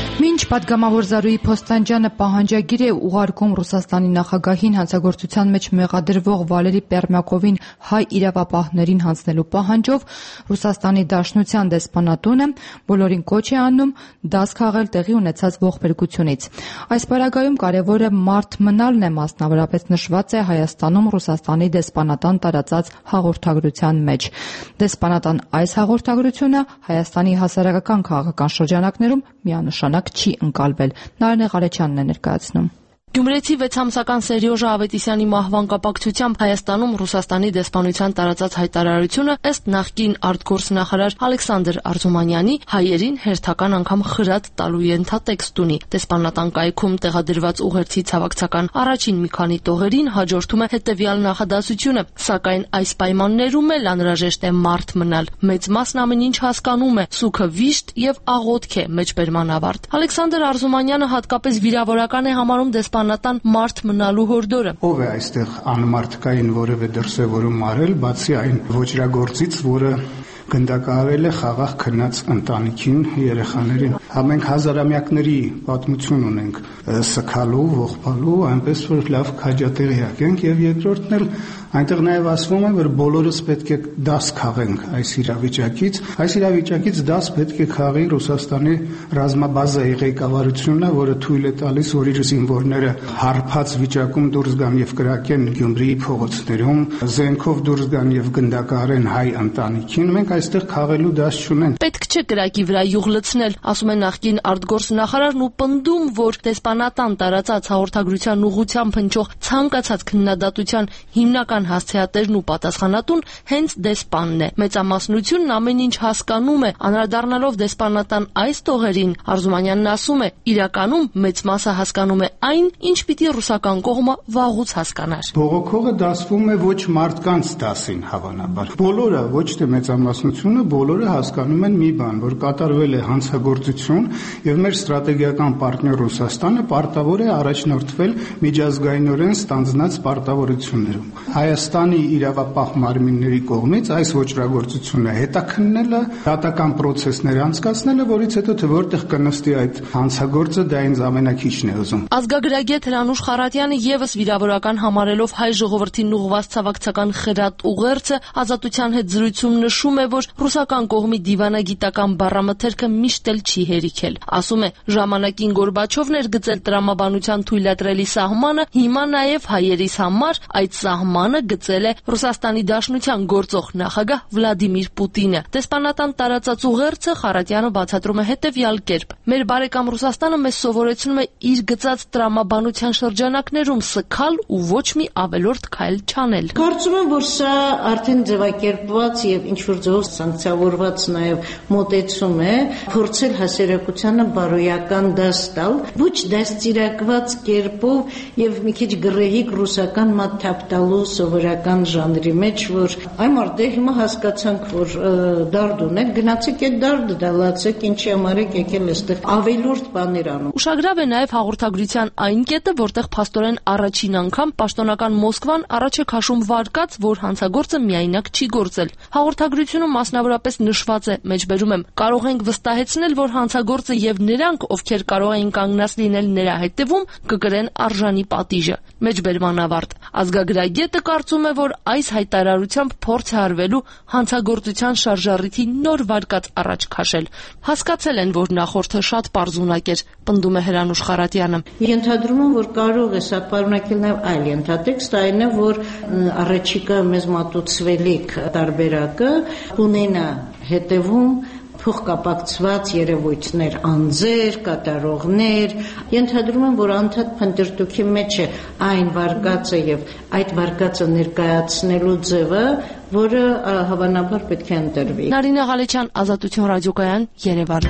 Պատգամավոր Զարուհի Փոստանջյանը պահանջագիր է ուղարկում Ռուսաստանի նախագահին հանցագործության մեջ մեղադրվող Վալերի Պերմյակովին հայ իրավապահներին հանձնելու պահանջով Ռուսաստանի Դաշնության դեսպանատունը բոլորին կոչ է անում դաս քաղել տեղի ունեցած ողբերգությունից։ Այս պարագայում կարևորը մարդ մնալն է, մասնավորապես նշված է Հայաստանում Ռուսաստանի դեսպանատան տարածած հաղորդագրության մեջ։ Դեսպանատան այս հաղորդագրությունը Հայաստանի հասարակական քաղաքական շրջանակներում միանշանակ չի ընկալվել։ Նարինե Ղարեչյանն է ներկայացնում։ Գյումրեցի 6-ամսական Սերյոժա Ավետիսյանի մահվան կապակցությամբ Հայաստանում Ռուսաստանի դեսպանության տարածած հայտարարությունը ըստ նախկին արտգործնախարար Ալեքսանդր Արզումանյանի հայերին հերթական անգամ խրատ տալու ենթատեքստ ունի։ Դեսպանատան կայքում տեղադրված ուղերձի ցավակցական առաջին մի քանի տողերին հաջորդում է հետևյալ նախադասությունը. սակայն այս պայմաններում էլ անհրաժեշտ է մարդ մնալ։ Մեծ մասն ամեն ինչ հասկանում է, սուքը վիշտ եւ աղոթք է, մեջբերման ավարտ։ Ալեքսանդր Արզումանյանը հատկապես վիրավորական է համարում դեսպանատան մարդ մնալու հորդորը։ Ով է այստեղ անմարդկային որևէ դրսևորում արել, բացի այն ոճրագործից, որը գնդակահարել է խաղաղ քնած ընտանիքին, երեխաներին։ Մենք հազարամյակների պատմություն ունենք սքալու, ողբալու, այնպես որ լավ քաջատեղյակ ենք, եւ երկրորդն էլ այնտեղ նաև ասվում է, որ բոլորս պետք է դաս քաղենք այս իրավիճակից։ Այս իրավիճակից դաս պետք է քաղի Ռուսաստանի ռազմաբազայի ղեկավարությունը, որը թույլ է տալիս, որ իր զինվորները հարբած վիճակում դուրս գան եւ կրակեն Գյումրիի փողոցներում, զենքով դուրս գան եւ գնդակահարեն հայ ընտանիքին։ Մենք այստեղ քաղելու դաս չունենք։ Պետք չէ կրակի վրա յուղ լցնել, ասում է նախկին արտգործնախարարն ու պնդում, որ դեսպանատան տարածած հաղորդագրության ուղղությամբ հնչող ցանկացած քննադատության հիմնական հասցեատերն ու պատասխանատուն հենց դեսպանն է։ Մեծամասնությունն ամեն ինչ հասկանում է, անդրադառնալով դեսպանատան այս տողերին, Արզումանյանն ասում է, իրականում մեծ մասը հասկանում է այն, ինչ պիտի ռուսական կողմը վաղուց հասկանար։ Բողոքողը դասվում է ոչ մարդկանց դասին, հավանաբար։ Բոլորը, ոչ թե մեծամասնությունը, բոլորը հասկանում են մի բան, որ կատարվել է հանցագործություն եւ մեր ստրատեգիական պարտներ Ռուսաստանը պարտավոր է առաջնորդվել միջազգայինորեն ստանձնած պարտավորություններում։ Հայաստանի իրավապահ մարմինների կողմից այս ոճրագործությունը հետաքննելը, դատական պրոցեսներ անցկացնելը, որից հետո թե որտեղ կնստի այդ հանցագործը, դա ինձ ամենակիչն է ուզում։ Ազգագրագետ Հրանուշ Խարատյանը եւս վիրավորական համարելով հայ ժողովրդին ուղղված ցավակցական խրատ ուղերձը Ազատության հետ զրույցում նշում է, որ ռուսական կողմի դիվանագիտական բառամթերքը միշտ էլ չի հերիքել։ Ասում է, ժամանակին Գորբաչովն էր գծել տրամաբանության թույլատրելի սահմանը, հիմա նաեւ հայերիս համար այդ սահմանը գծել է Ռուսաստանի Դաշնության գործող նախագահ Վլադիմիր Պուտինը։ Դեսպանատան տարածած ուղերձը Խարատյանը բացատրում է հետևյալ կերպ. Մեր բարեկամ Ռուսաստանը մեզ սովորեցնում է իր գծած տրամաբանության շրջանակներում սքալ ու ոչ մի ավելորդ քայլ չանել։ Կարծում եմ, որ սա արդեն ձևակերպված եւ ինչ որ ձևով սանկցիավորված նաեւ մոտեցում է, փորձել հասարակությանը բարոյական դաս տալ, ոչ դաստիարակված կերպով եւ մի քիչ գրեհիկ ռուսական մատ թափտալու սովորական ժանրի մեջ, որ այ մարդը հիմա հասկացանք, որ դարդ ունեք, գնացեք այդ դարդը դալացեք, ինչի համար եք եկել այստեղ ավելորդ բաներ անում։ Ուշագրավ է նաև հաղորդագրության այն կետը, որտեղ փաստորեն առաջին անգամ պաշտոնական Մոսկվան առաջ է քաշում վարկած, որ հանցագործը միայնակ չի գործել։ Հաղորդագրությունում մասնավորապես նշված է, մեջբերում եմ, կարող ենք վստահեցնել, որ հանցագործը եւ նրանք, ովքեր կարող էին կանգնած լինել նրա հետևում, կկրեն արժանի պատիժը։ Մեջբերման ավարտ։ Ազգագրագետը կարծում է, որ այս հայտարարությամբ փորձ է արվելու հանցագործության շարժառիթի նոր վարկած առաջ քաշել։ Հասկացել են, որ նախորդը շատ պարզունակ էր, պնդում է Հրանուշ Խարատյանը։ Ենթադրում եմ, որ կարող է սա պարունակել նաև այլ ենթատեքստ, այն է, որ առաջիկա մեզ մատուցվելիք տարբերակը ունենա հետևում փոխկապակցված երևույթներ, անձեր, կատարողներ։ Ենթադրում եմ, որ անդադ փնտրտուքի մեջ է այն վարկածը եւ այդ վարկածը ներկայացնելու ձևը, որը հավանաբար պետք է ընտրվի։ Նարինե Ղալեչյան, Ազատություն ռադիոկայան, Երևան։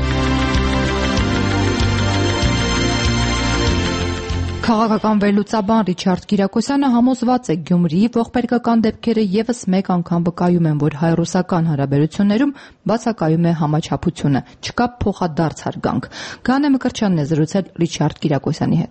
Քաղաքական վերլուծաբան Ռիչարդ Կիրակոսյանը համոզված է, Գյումրիի ողբերգական դեպքերը եւս մեկ անգամ վկայում են, որ հայ-ռուսական հարաբերություններում բացակայում է համաչափությունը, չկա փոխադարձ հարգանք։ Գանե Մկրտչյանն է զրուցել Ռիչարդ Կիրակոսյանի հետ։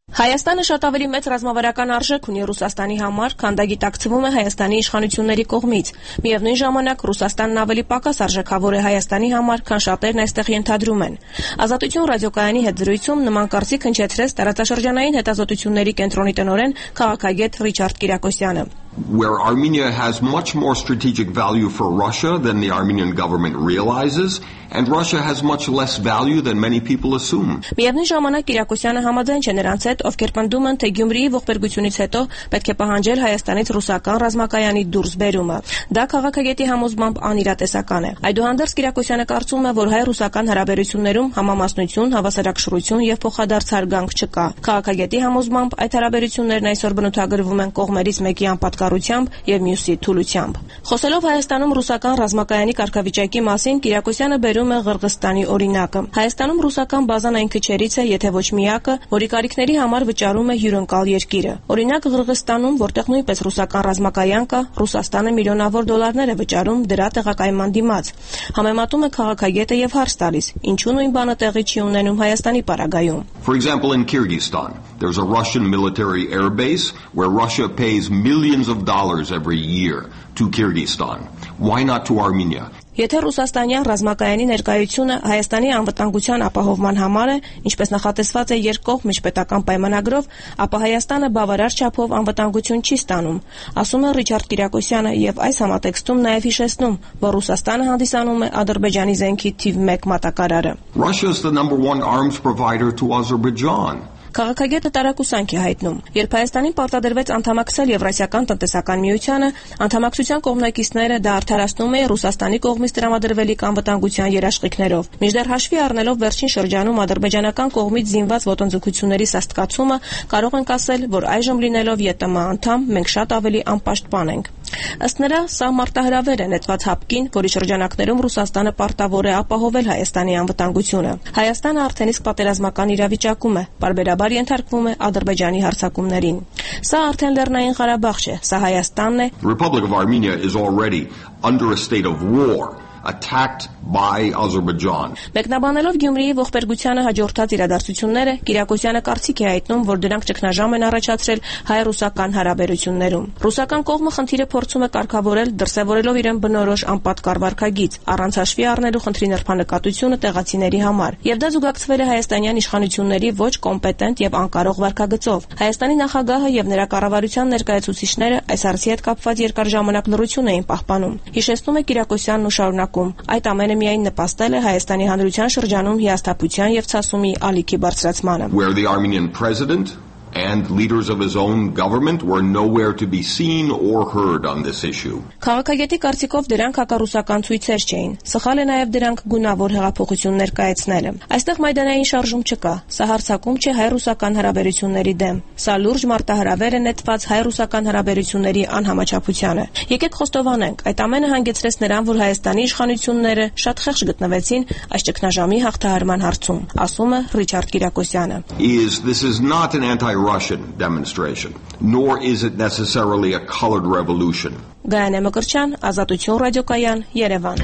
Հայաստանը շատ ավելի մեծ ռազմավարական արժեք ունի Ռուսաստանի համար, քան դա գիտակցվում է Հայաստանի իշխանությունների կողմից։ Միևնույն ժամանակ Ռուսաստանն ավելի պակաս արժեքավոր է Հայաստանի համար, քան շատերն այստեղ ենթադրում են։ Ազատություն ռադիոկայանի հետ զրույցում նման կարծիք հնչեցրեց տարածաշրջանային հետազոտությունների կենտրոնի տնօրեն քաղաքագետ Ռիչարդ Կիրակոսյանը։ Where Armenia has much more strategic value for Russia than the Armenian government realizes, and Russia has much less value than many people assume. Միևնույն ժամանակ Կիրակոսյանը համաձայն չէ նրանց հետ, ովքեր պնդում են, թե Գյումրիի ողբերգությունից հետո պետք է պահանջել Հայաստանից ռուսական ռազմակայանի դուրս բերումը։ Դա քաղաքագետի համոզմամբ անիրատեսական է։ Այդուհանդերձ Կիրակոսյանը կարծում է, որ հայ-ռուսական հարաբերություններում համամասնություն, հավասարակշռություն եւ փոխադարձ հարգանք չկա։ Քաղաքագետի համոզմամբ այդ հարաբերություններն այսօր բնութագրվում են կողմերից մեկի անպատկառությամբ եւ մյուսի թուլությամբ։ Խոսելով Հայաստանում ռուսական ռազմակայանի կարգավիճակի մասին, Կիրակոսյանը բերում է Ղրղստանի օրինակը։ Հայաստանում ռուսական բազան այն քչերից է, եթե ոչ միակը, որի կարիքների համար վճարում է հյուրընկալ երկիրը։ Օրինակ Ղրղստանում, որտեղ նույնպես ռուսական ռազմակայան կա, Ռուսաստանը միլիոնավոր դոլարներ է վճարում դրա տեղակայման դիմաց։ Համեմատում է քաղաքագետը եւ հարց տալիս. ինչու նույն բանը տեղի չի ունենում Հայաստանի պարագայում։ For example, in Kyrgyzstan, there's a Russian military air base where Russia pays millions of dollars every year to Kyrgyzstan. Why not to Armenia? Եթե ռուսաստանյան ռազմակայանի ներկայությունը Հայաստանի անվտանգության ապահովման համար է, ինչպես նախատեսված է երկկողմ միջպետական պայմանագրով, ապա Հայաստանը բավարար չափով անվտանգություն չի ստանում, ասում է Ռիչարդ Կիրակոսյանը եւ այս համատեքստում նաեւ հիշեցնում, որ Ռուսաստանը հանդիսանում է Ադրբեջանի զենքի թիվ 1 մատակարարը։ Russia is the number one arms provider to Azerbaijan. Քաղաքագետը տարակուսանք է հայտնում. Երբ Հայաստանին պարտադրվեց անդամակցել Եվրասիական տնտեսական միությանը, անդամակցության կողմնակիցները դա արդարացնում է Ռուսաստանի կողմից տրամադրվելիք անվտանգության երաշխիքներով։ Մինչդեռ հաշվի առնելով վերջին շրջանում ադրբեջանական կողմից զինված ոտնձգությունների սաստկացումը, կարող ենք ասել, որ այժմ լինելով ԵՏՄ անդամ, մենք շատ ավելի անպաշտպան ենք։ Ըստ նրա, սա մարտահրավեր է նետված հապկին, որի շրջանակներում Ռուսաստանը պարտավոր է ապահովել Հայաստանի անվտանգությունը։ Հայաստանը արդեն իսկ պատերազմական իրավիճակում է, պարբերաբար ենթարկվում է Ադրբեջանի հարձակումներին։ Սա արդեն Լեռնային Ղարաբաղ չէ, սա Հայաստանն է։ The Republic of Armenia is already under a state of war. Attacked by Azerbaijan. Մեկնաբանելով Գյումրիի ողբերգությանը հաջորդած իրադարձությունները, Կիրակոսյանը կարծիք է հայտնում, որ դրանք ճգնաժամ են առաջացրել հայ-ռուսական հարաբերություններում։ Ռուսական կողմը խնդիրը փորձում է կարգավորել, դրսևորելով իրեն բնորոշ անպատկառ վարքագիծ, առանց հաշվի առնելու խնդրի նրբանկատությունը տեղացիների համար։ Եվ դա զուգակցվել է հայաստանյան իշխանությունների ոչ կոմպետենտ եւ անկարող վարքագծով։ Հայաստանի նախագահը եւ նրա կառավարության ներկայացուցիչները այս հարցի հետ կապված երկար ժամանակ լռություն էին պահպանում։ Հիշեցնում է Կիրակոսյանն ու շարունակում. այդ ամենը միայն նպաստել է Հայաստանի Հանրության շրջանում հիասթափության եւ ցասումի ալիքի բարձրացմանը։ Where the Armenian president and leaders of his own government were nowhere to be seen or heard on this issue. Քաղաքագետի կարծիքով դրանք հակառուսական ցույցեր չէին։ Սխալ է նաև դրանք գունավոր հեղափոխություն ներկայացնելը։ Այստեղ մայդանային շարժում չկա։ Սա հարձակում չէ հայ-ռուսական հարաբերությունների դեմ։ Սա լուրջ մարտահրավեր է նետված հայ-ռուսական հարաբերությունների անհամաչափությանը։ Եկեք խոստովանենք, այդ ամենը հանգեցրեց նրան, որ Հայաստանի իշխանությունները շատ խեղճ գտնվեցին այս ճգնաժամի հաղթահարման հարցում, ասում է Ռիչարդ Կիրակոսյանը։ This is not an anti-Russian demonstration, nor is it necessarily a colored revolution. Գայանե Մկրտչյան, Ազատություն ռադիոկայան, Երևան։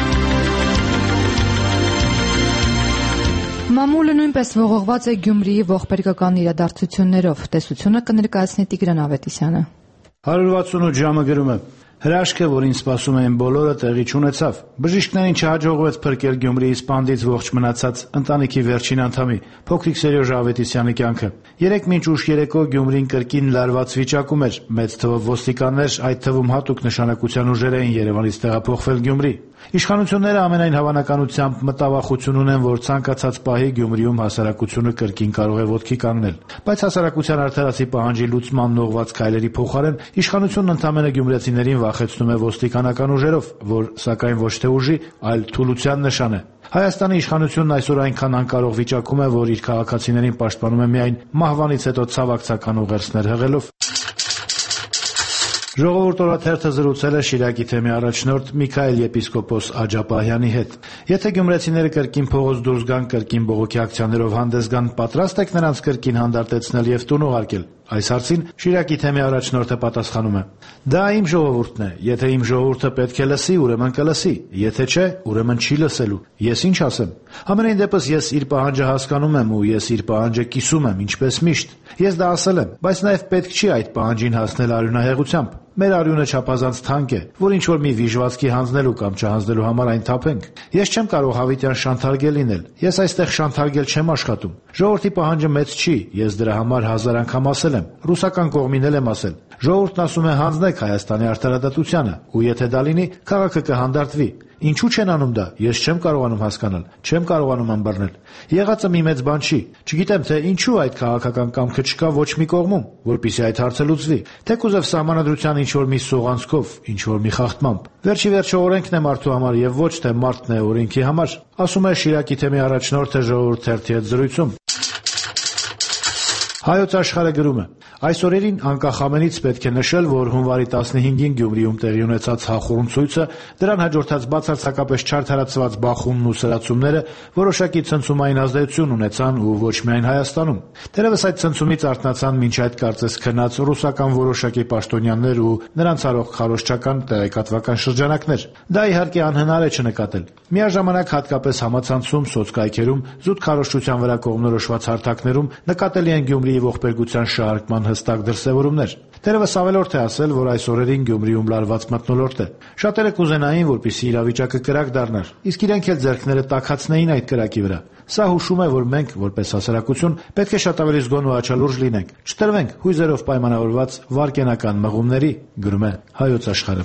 Մամուլը նույնպես ողողված է Գյումրիի ողբերգական իրադարձություններով։ Տեսությունը կներկայացնի Տիգրան Ավետիսյանը։ 168 ժամը գրում է. Հրաշքը, որին սպասում էին բոլորը, տեղի չունեցավ։ Բժիշկներին չհաջողվեց փրկել Գյումրիի սպանդից ողջ մնացած ընտանիքի վերջին անդամի, փոքրիկ Սերյոժ Ավետիսյանի կյանքը։ Երեկ մինչ ուշ երեկո Գյումրին կրկին լարված վիճակում էր։ Մեծ թվով ոստիկաններ, այդ թվում հատուկ նշանակության ուժեր էին Երևանից տեղափոխվել Գյումրի։ Իշխանությունները ամենայն հավանականությամբ մտավախություն ունեն, որ ցանկացած պահի Գյումրիում հասարակությունը կրկին կարող է ոտքի կանգնել։ Բայց հասարակության արդարացի պահանջի լուծման նողված քայլերի փոխարեն իշխանությունն ընդամենը գյումրեցիներին վախեցնում է ոստիկանական ուժերով, որ սակայն ոչ թե ուժի, այլ թուլության նշան է։ Հայաստանի իշխանությունն այսօր այնքան անկարող վիճակում է, որ իր քաղաքացիներին պաշտպանում է միայն մահվանից հետո ցավակցական ուղերձներ հղելով։ Ժողովուրդ օրաթերթը զրուցել է Շիրակի թեմի առաջնորդ Միքայել եպիսկոպոս Աջապահյանի հետ։ Եթե գյումրեցիները կրկին փողոց դուրս գան, կրկին բողոքի ակցիաներով հանդես գան, պատրաստ եք նրանց կրկին հանդարտեցնել եւ տուն ուղարկել։ Այս հարցին Շիրակի թեմի առաջնորդը պատասխանում է. Դա իմ ժողովուրդն է, եթե իմ ժողովուրդը պետք է լսի, ուրեմն կլսի, եթե չէ, ուրեմն չի լսելու։ Ես ինչ ասեմ։ Համենայն դեպս ես իր պահանջը հասկանում եմ ու ես իր պահանջը կիսում եմ, ինչպես միշտ։ Ես դա ասել եմ, բայց նաև պետք չի այդ պահանջին հասնել արյունահեղությամբ։ Մեր արյունը չափազանց թանկ է, որ ինչ-որ մի վիժվածքի հանձնելու կամ չհանձնելու համար այն թափենք։ Ես չեմ կարող հավիտյան շանթարգել լինել։ Ես այստեղ շանթարգել չեմ աշխատում։ Ժողովրդի պահանջը մեծ չի, ես դրա համար 1000 անգամ ասել եմ, ռուսական կողմին էլ եմ ասել։ Ժողովուրդն ասում է հանձնեք Հայաստանի արդարադատությանը, ու եթե դա լինի, քաղաքը կհանդարտվի։ Ինչու չեն անում դա, ես չեմ կարողանում հասկանալ, չեմ կարողանում ըմբռնել։ Եղածը մի մեծ բան չի, չգիտեմ թե ինչու այդ քաղաքական կամքը չկա ոչ մի կողմում, որպեսզի այդ հարցը լուծվի, թեկուզև սահմանադրության ինչ-որ մի սողանցքով, ինչ-որ մի խախտմամբ։ Վերջի վերջո օրենքն է մարդու համար եւ ոչ թե մարդն է օրենքի համար, ասում է Շիրակի թեմի առաջնորդը Ժողովուրդ թերթի հետ զրույցում։ Հայոց աշխարհը գրում է. Այս օրերին անկախ ամենից պետք է նշել, որ հունվարի 15-ին Գյումրիում տեղի ունեցած հախուռն ցույցը, դրան հաջորդած բացարձակապես չարդարացված բախումն ու սրացումները որոշակի ցնցումային ազդեցություն ունեցան ու ոչ միայն Հայաստանում։ Դեռևս այդ ցնցումից արթնացան մինչ այդ կարծես քնած ռուսական որոշակի պաշտոնյաներ ու նրանց արող քարոզչական տեղեկատվական շրջանակներ։ Դա իհարկե անհնար է չնկատել։ Միաժամանակ հատկապես համացանցում, սոցկայքերում, զուտ քարոզչության վրա կողմնորոշված հարթակներում նկատելի են Գյումրիի ողբերգության շարժման հստակ դրսևորումներ։ Դեռևս ավելորդ է ասել, որ այս օրերին Գյումրիում լարված մթնոլորտ է։ Շատերը կուզենային, որպեսզի իրավիճակը կրակ դառնար, իսկ իրենք էլ ձեռքները տաքացնեին այդ կրակի վրա։ Սա հուշում է, որ մենք, որպես հասարակություն, պետք է շատ ավելի զգոն ու աչալուրջ լինենք, չտրվենք հույզերով պայմանավորված վարկենական մղումների, գրում է Հայոց աշխարհը։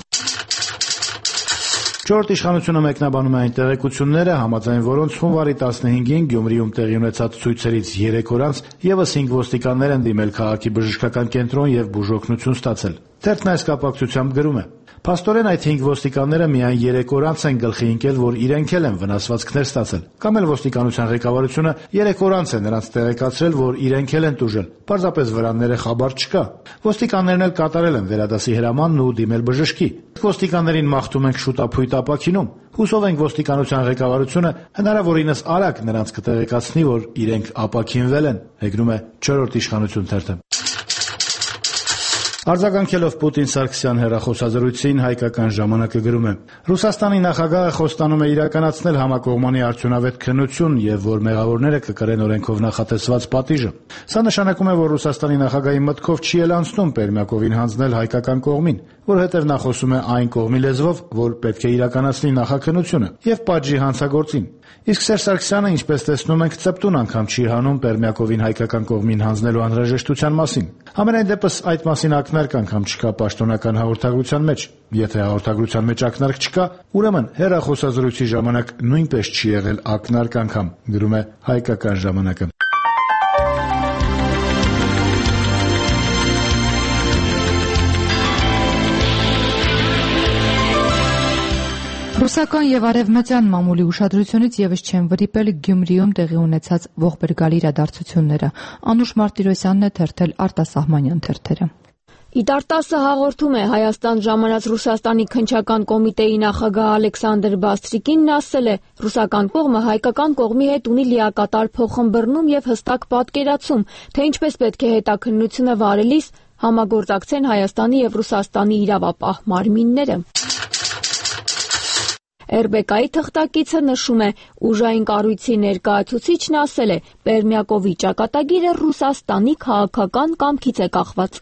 Չորրորդ իշխանությունը մեկնաբանում է այն տեղեկությունները, համաձայն որոնց հունվարի 15-ին Գյումրիում տեղի ունեցած ցույցերից 3 օր անց եւս 5 ոստիկաններ են դիմել քաղաքի բժշկական կենտրոն եւ բուժօգնություն ստացել։ Թերթն այս կապակցությամբ գրում է. Փաստորեն այդ 5 ոստիկանները միայն 3 օր անց են գլխի ընկել, որ իրենք էլ են վնասվածքներ ստացել։ Կամ էլ ոստիկանության ղեկավարությունը 3 օր անց է նրանց տեղեկացրել, որ իրենք էլ են տուժել։ Պարզապես վրանները խաբար չկա։ Ոստիկաններն էլ կատարել են վերադասի հրամանն ու դիմել բժշկի։ Ոստիկաններին մաղթում ենք շուտապույտ ապաքինում։ Հուսով ենք ոստիկանության ղեկավարությունը հնարավորինս արագ նրանց կտեղեկացնի, որ իրենք ապաքինվել են, հեգնում է 4-րդ իշխանություն թերթը։ Արձագանքելով Պուտին Սարգսյան հեռախոսազրույցին հայկական ժամանակը գրում է. Ռուսաստանի նախագահը խոստանում է իրականացնել համակողմանի արդյունավետ քննություն եւ որ մեղավորները կկրեն օրենքով նախատեսված պատիժը։ Սա նշանակում է, որ Ռուսաստանի նախագահի մտքով չի էլ անցնում Պերմյակովին հանձնել հայկական կողմին, որովհետեւ նա խոսում է այն կողմի լեզվով, որ պետք է իրականացնի նախաքննությունը եւ պատժի հանցագործին։ Իսկ Սերժ Սարգսյանը, ինչպես տեսնում ենք, ծպտուն անգամ չի հանում Պերմյակովին հայկական կողմին հանձնելու անհրաժեշտության մասին։ Համենայն դեպս այդ մասին ակնարկ անգամ չկա պաշտոնական հաղորդագրության մեջ։ Եթե հաղորդագրության մեջ ակնարկ չկա, ուրեմն հեռախոսազրույցի ժամանակ նույնպես չի եղել ակնարկ անգամ, գրում է հայկական ժամանակը։ Ռուսական եւ արևմտյան մամուլի ուշադրությունից եւս չեն վրիպել Գյումրիում տեղի ունեցած ողբերգալի իրադարձությունները։ Անուշ Մարտիրոսյանն է թերթել արտասահմանյան թերթերը։ Իտարտասը հաղորդում է Հայաստան ժամանած Ռուսաստանի քննչական կոմիտեի նախագահ Ալեքսանդր Բաստրիկինն ասել է. ռուսական կողմը հայկական կողմի հետ ունի լիակատար փոխըմբռնում եւ հստակ պատկերացում, թե ինչպես պետք է հետաքննությունը վարելիս համագործակցեն Հայաստանի եւ Ռուսաստանի իրավապահ մարմինները։ RBK-ի թղթակիցը նշում է, ուժային կառույցի ներկայացուցիչն ասել է, Պերմյակովի ճակատագիրը Ռուսաստանի քաղաքական կամքից է կախված։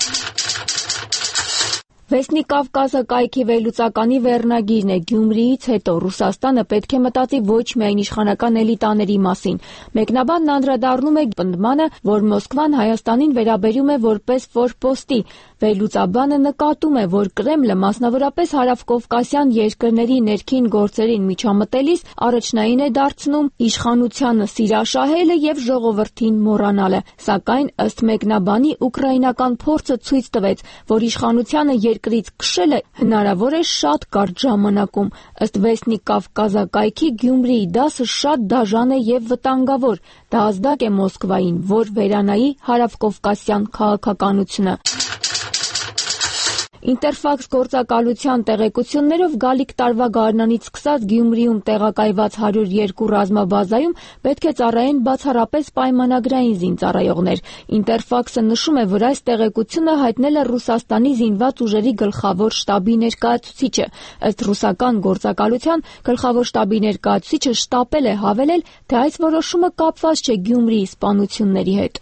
Վեսնիկ Կավկազը կայքի վերլուծականի վերնագիրն է. Գյումրիից հետո Ռուսաստանը պետք է մտածի ոչ միայն իշխանական էլիտաների մասին։ Մեկնաբանն անդրադառնում է պնդմանը, որ Մոսկվան Հայաստանին վերաբերում է որպես ֆորպոստի։ Վերլուծաբանը նկատում է, որ Կրեմլը մասնավորապես հարավկովկասյան երկրների ներքին գործերին միջամտելիս առաջնային է դարձնում իշխանությանը սիրաշահելը եւ ժողովրդին մոռանալը։ Սակայն ըստ մեկնաբանի ուկրաինական փորձը ցույց տվեց, որ իշխանությանը երկրից քշելը հնարավոր է շատ կարճ ժամանակում։ Ըստ Վեսնիկ Կավկազակայքի Գյումրիի դասը շատ դաժան է եւ վտանգավոր։ Դա ազդակ է Մոսկվային, որ վերանայի հարավկովկասյան քաղաքականությունը։ Interfax գործակալության տեղեկություններով գալիք տարվա գարնանից սկսած Գյումրիում տեղակայված 102 ռազմաբազայում պետք է ծառայեն բացառապես պայմանագրային զինծառայողներ։ Interfax-ը նշում է, որ այս տեղեկությունը հայտնել է Ռուսաստանի զինված ուժերի գլխավոր շտաբի ներկայացուցիչը։ Ըստ ռուսական գործակալության գլխավոր շտաբի ներկայացուցիչը շտապել է հավելել, թե այս որոշումը կապված չէ Գյումրիի սպանությունների հետ։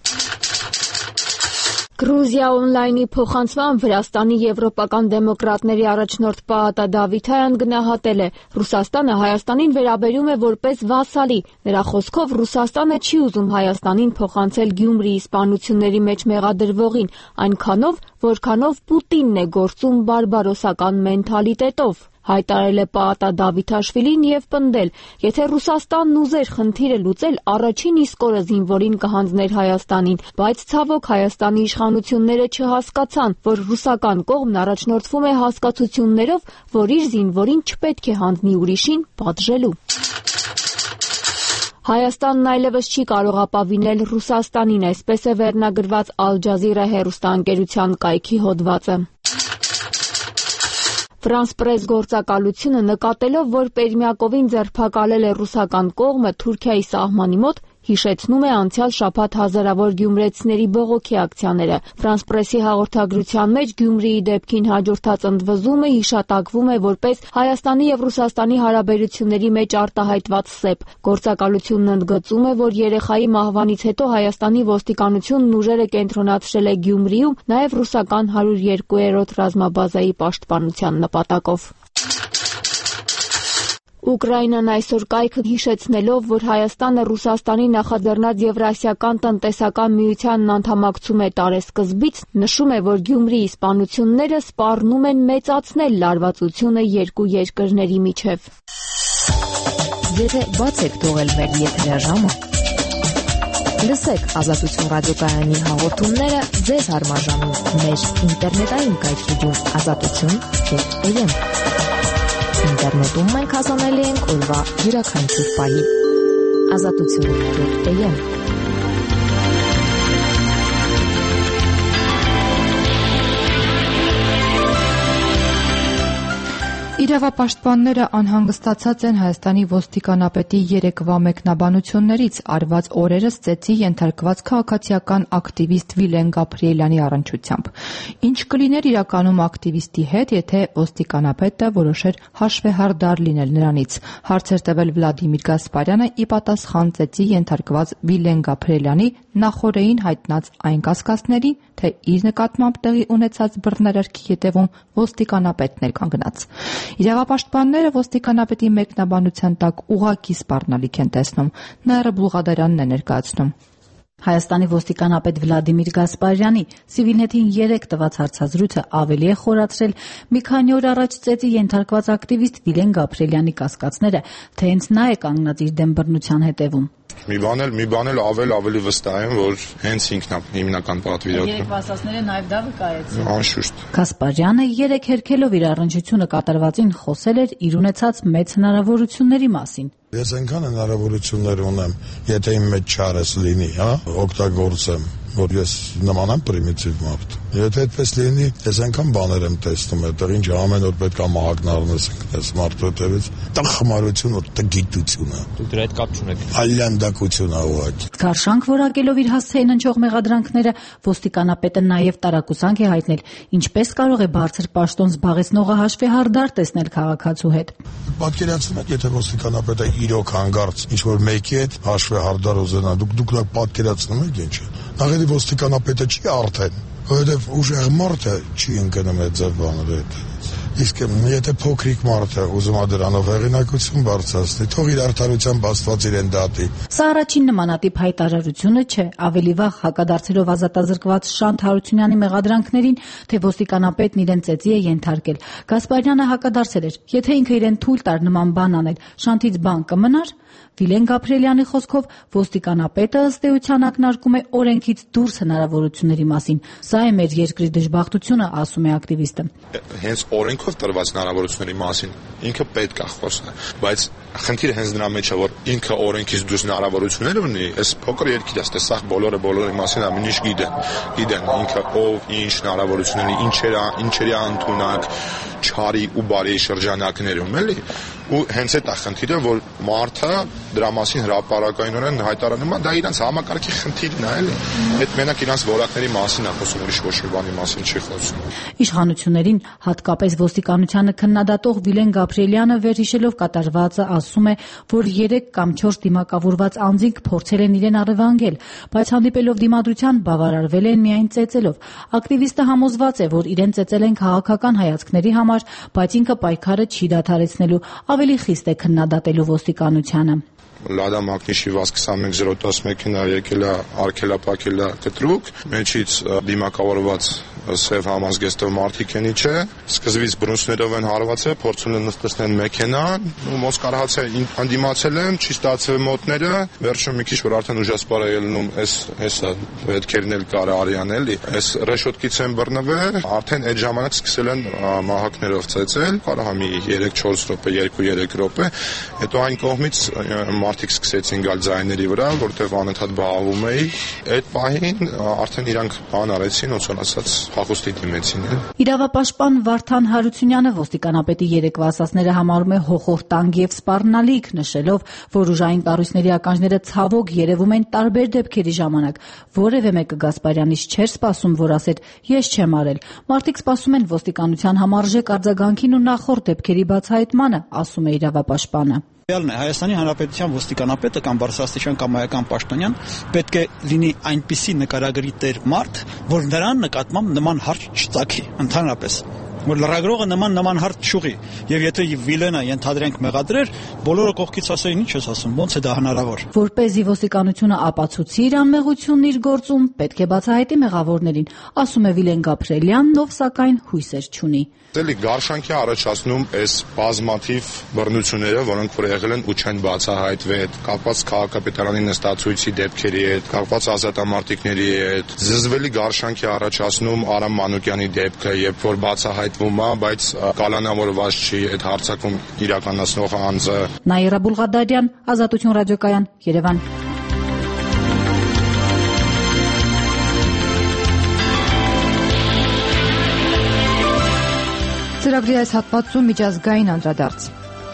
Գրուզիա օնլայնի փոխանցմամբ Վրաստանի եվրոպական դեմոկրատների առաջնորդ Պաատա Դավիթայան գնահատել է. Ռուսաստանը Հայաստանին վերաբերում է որպես վասալի։ Նրա խոսքով Ռուսաստանը չի ուզում Հայաստանին փոխանցել Գյումրիի սպանությունների մեջ մեղադրվողին, այնքանով, որքանով Պուտինն է գործում բարբարոսական մենթալիտետով։ Հայտարարել է Պաատա Դավիթաշվիլին եւ պնդել, եթե Ռուսաստանն ուզեր խնդիրը լուծել, առաջին իսկ օրը զինվորին կհանձներ Հայաստանին, բայց ցավոք Հայաստանի իշխանությունները չհասկացան, որ ռուսական կողմն առաջնորդվում է հասկացություններով, որ իր զինվորին չպետք է հանձնի ուրիշին պատժելու։ Հայաստանն այլևս չի կարող ապավինել Ռուսաստանին, այսպես է վերնագրված Ալ Ջազիրա հեռուստաընկերության կայքի հոդվածը։ Ֆրանս պրես գործակալությունը նկատելով, որ Պերմյակովին ձերբակալել է ռուսական կողմը Թուրքիայի սահմանի մոտ, հիշեցնում է անցյալ շաբաթ հազարավոր գյումրեցիների բողոքի ակցիաները։ Ֆրանս պրեսի հաղորդագրության մեջ Գյումրիի դեպքին հաջորդած ընդվզումը հիշատակվում է որպես Հայաստանի եւ Ռուսաստանի հարաբերությունների մեջ արտահայտված սեպ։ Գործակալությունն ընդգծում է, որ երեխայի մահվանից հետո Հայաստանի ոստիկանությունն ուժերը կենտրոնացրել է Գյումրիում, նաեւ ռուսական 102-րդ ռազմաբազայի պաշտպանության նպատակով։ Ուկրաինան այսօր կայքը հիշեցնելով, որ Հայաստանը Ռուսաստանի նախաձեռնած Եվրասիական տնտեսական միությանն անդամակցում է տարեսկզբից, նշում է, որ Գյումրիի սպանությունները սպառնում են մեծացնել լարվածությունը երկու երկրների միջև։ Եթե բաց եք թողել մեր եթերաժամը, լսեք Ազատություն ռադիոկայանի հաղորդումները ձեզ հարմարժանում մեր ինտերնետային կայքեջում azatutun.am Ինտերնետում մենք հասանելի ենք օրվա յուրաքանչյուր պահի։ Ազատություն.am Իրավապաշտպանները անհանգստացած են Հայաստանի ոստիկանապետի երեկվա մեկնաբանություններից արված օրերս ծեծի ենթարկված քաղաքացիական ակտիվիստ Վիլեն Գաբրիելյանի առնչությամբ։ Ինչ կլիներ իրականում ակտիվիստի հետ, եթե ոստիկանապետը որոշեր հաշվեհարդար լինել նրանից։ Հարցեր տվել Վլադիմիր Գասպարյանը ի պատասխան ծեծի ենթարկված Վիլեն Գաբրիելյանի նախորդին հայտնած այն կասկածների, թե իր նկատմամբ տեղի ունեցած բռնարարքի ետևում ոստիկանապետն էր կանգնած։ Իրավապաշտպանները ոստիկանապետի մեկնաբանության տակ ուղղակի սպառնալիք են տեսնում, Նաիրա Բուլղադարյանն է ներկայացնում։ Հայաստանի ոստիկանապետ Վլադիմիր Գասպարյանի Civilnet-ին 3 տված հարցազրույցը ավելի է խորացրել մի քանի օր առաջ ծեծի ենթարկված ակտիվիստ Վիլեն Գաբրիելյանի կասկածները, թե հենց նա է կանգնած իր դեմ բռնության հետևում։ Մի բան էլ ավելի վստահ եմ, որ հենց ինքն է հիմնական պատվիրատու։ Երեք ասածները նաև դա վկայեցին։ Անշուշտ։ Գասպարյանը 3 հերքելով իր առնչությունը կատարվածին խոսել էր իր ունեցած մեծ հնարավորությունների մասին։ Ես այնքան հնարավորություններ ունեմ, եթե իմ մեջ չարես լինի, օգտագործեմ, որ ես նման եմ պրիմիտիվ մարդ։ Եթե այդպես լինի, ես այնքան բաներ եմ տեսնում այդտեղ, ինչ ամեն օր պետք է մահակն առնես այս մարդու հետևից։ Դա խմարություն ու գիտություն է։ Դուք դրա հետ կապ չունեք։ Այլանդակություն է ուղղակի։ Քարշանք որակելով իր հասցեին ընչող մեղադրանքները, ոստիկանապետը նաև տարակուսանք է հայտնել, ինչպես կարող է բարձր պաշտոն զբաղեցնողը հաշվեհարդար տեսնել քաղաքացու հետ։ Պատկերացնեք, եթե ոստիկանապետը իրոք հանգարց ինչ-որ մեկի հետ հաշվեհարդար ուզենա, դուք դա պատկերացնում եք ինչ է։ Նախ ոստիկանապետը չի արդեն, որովհետև ուժեղ մարդը չի ընկնում այդ ձև բաների հետ։ Իսկ եթե փոքրիկ մարդը ուզում է դրանով հեղինակություն բարձրացնի, թող իր արդարությամբ Աստված իրեն դատի։ Սա առաջին նմանատիպ հայտարարությունը չէ, ավելի վաղ հակադարձելով ազատազրկված Շանթ Հարությունյանի մեղադրանքներին, թե ոստիկանապետն իրեն ծեծի է ենթարկել։ Գասպարյանը հակադարձել էր, եթե ինքը իրեն թույլ տար նման բան անել, Շանթից բան կմնար։ Վիլեն Գաբրիելյանի խոսքով ոստիկանապետը ըստ էության ակնարկում է օրենքից դուրս հնարավորությունների մասին։ Սա է մեր երկրի դժբախտությունը, ասում է ակտիվիստը։ Հենց օրենքով տրված հնարավորությունների մասին ինքը պետք է խոսի, բայց խնդիրը հենց դրա մեջ է, որ ինքը օրենքից դուրս հնարավորություններ ունի, այս փոքր երկիրը, այստեղ բոլորի մասին ամեն ինչ գիտեն ինքը ով, ինչ հնարավորություն ունի, ինչերի ընդունակ, չարի ու բարի շրջանակներում, էլի։ Ու հենց այդ է խնդիրը, որ մարդը դրա մասին հրապարակայնորեն հայտարարում է, դա իրենց համակարգի խնդիրն է, էլի։ Այդ մենակ իրենց որակների մասին է խոսում, ուրիշ ոչ մի բանի մասին չի խոսում։ Իշխանություններին, հատկապես ոստիկանությանը քննադատող Վիլեն Գաբրիելյանը վերհիշելով կատարվածը ասում է, որ 3 կամ 4 դիմակավորված անձինք փորձել են իրեն առևանգել, բայց հանդիպելով դիմադրության բավարարվել են միայն ծեծելով։ Ակտիվիստը համոզված է, որ իրեն ծեծել են քաղաքական հայացքների համար, բայց ինքը պայքարը չի դադարեցնելու, ավելի խիստ է քննադատելու ոստիկանությանը։ Լադա Մակնիշի վազ 21-010 մեքենա եկել է արգելափակել է կտրուկ, մեջից դիմակավորված սև համազգեստով մարդիկ են իջե, սկզբից բրունցներով են հարվածել, փորձում են նստեցնել մեքենան, ու մոսկարհացը անդիմացել են, չի ստացվել մոտները, վերջում մի քիչ որ արդեն ուժասպար է ելնում, էսա հետքերն էլ կարա արյան էլի, այս ռեշոտկից են բռնվել, արդեն այդ ժամանակ սկսել են մահակներով ծեծել, կարող է մի 3-4 րոպե, 2-3 րոպե, հետո այն կողմից մարդիկ սկսեցին գալ ձայների վրա, որտեղ անընդհատ բաղվում էի, այդ պահին արդեն իրանք բան արեցին, ոնց որ ասած փախուստի դիմեցին։ Իրավապաշտպան Վարդան Հարությունյանը ոստիկանապետի երեկվա ասածները համարում է հոխորտանք եւ սպառնալիք, նշելով, որ ուժային կառույցների ականջները ցավոք երևում են տարբեր դեպքերի ժամանակ։ Որևէ մեկը Գասպարյանից չէր սպասում, որ ասեր ես չեմ արել։ Մարդիկ սպասում են ոստիկանության համարժեք արձագանքին ու նախորդ դեպքերի բացահայտմանը, ասում է իրավապաշտպանը։ Realն է, Հայաստանի Հանրապետության ոստիկանապետը կամ բարձրաստիճան կամ հայկական պաշտոնյան պետք է լինի այնպիսի նկարագրի տեր մարդ, որ նրան նկատմամբ նման հարց չծագի ընդհանրապես, որ լրագրողը նման հարց չուղի, եւ եթե Վիլենը ենթադրենք մեղադրեր, բոլորը կողքից ասեին ինչ ես ասում, ոնց է դա հնարավոր։ Որպեսզի ոստիկանությունը ապացուցի իր անմեղությունն իր գործում, պետք է բացահայտի մեղավորներին, ասում է Վիլեն Գաբրիելյանն, ով սակայն հույսեր չունի։ Էլի գարշանքի առաջացնում այս բազմաթիվ բռնությունները, որոնք որ եղել են ու չեն բացահայտվել, կապված քաղաքապետարանի նստացույցի դեպքերի հետ, կապված ազատամարտիկների հետ, զզվելի գարշանքի առաջացնում Արամ Մանուկյանի դեպքը, երբ որ բացահայտվում է, բայց կալանավորված չի այդ հարձակում իրականացնող անձը։ Նաիրա Բուլղադարյան, Ազատություն ռադիոկայան, Երևան։ Ծրագրի այս հատվածում միջազգային անդրադարձ։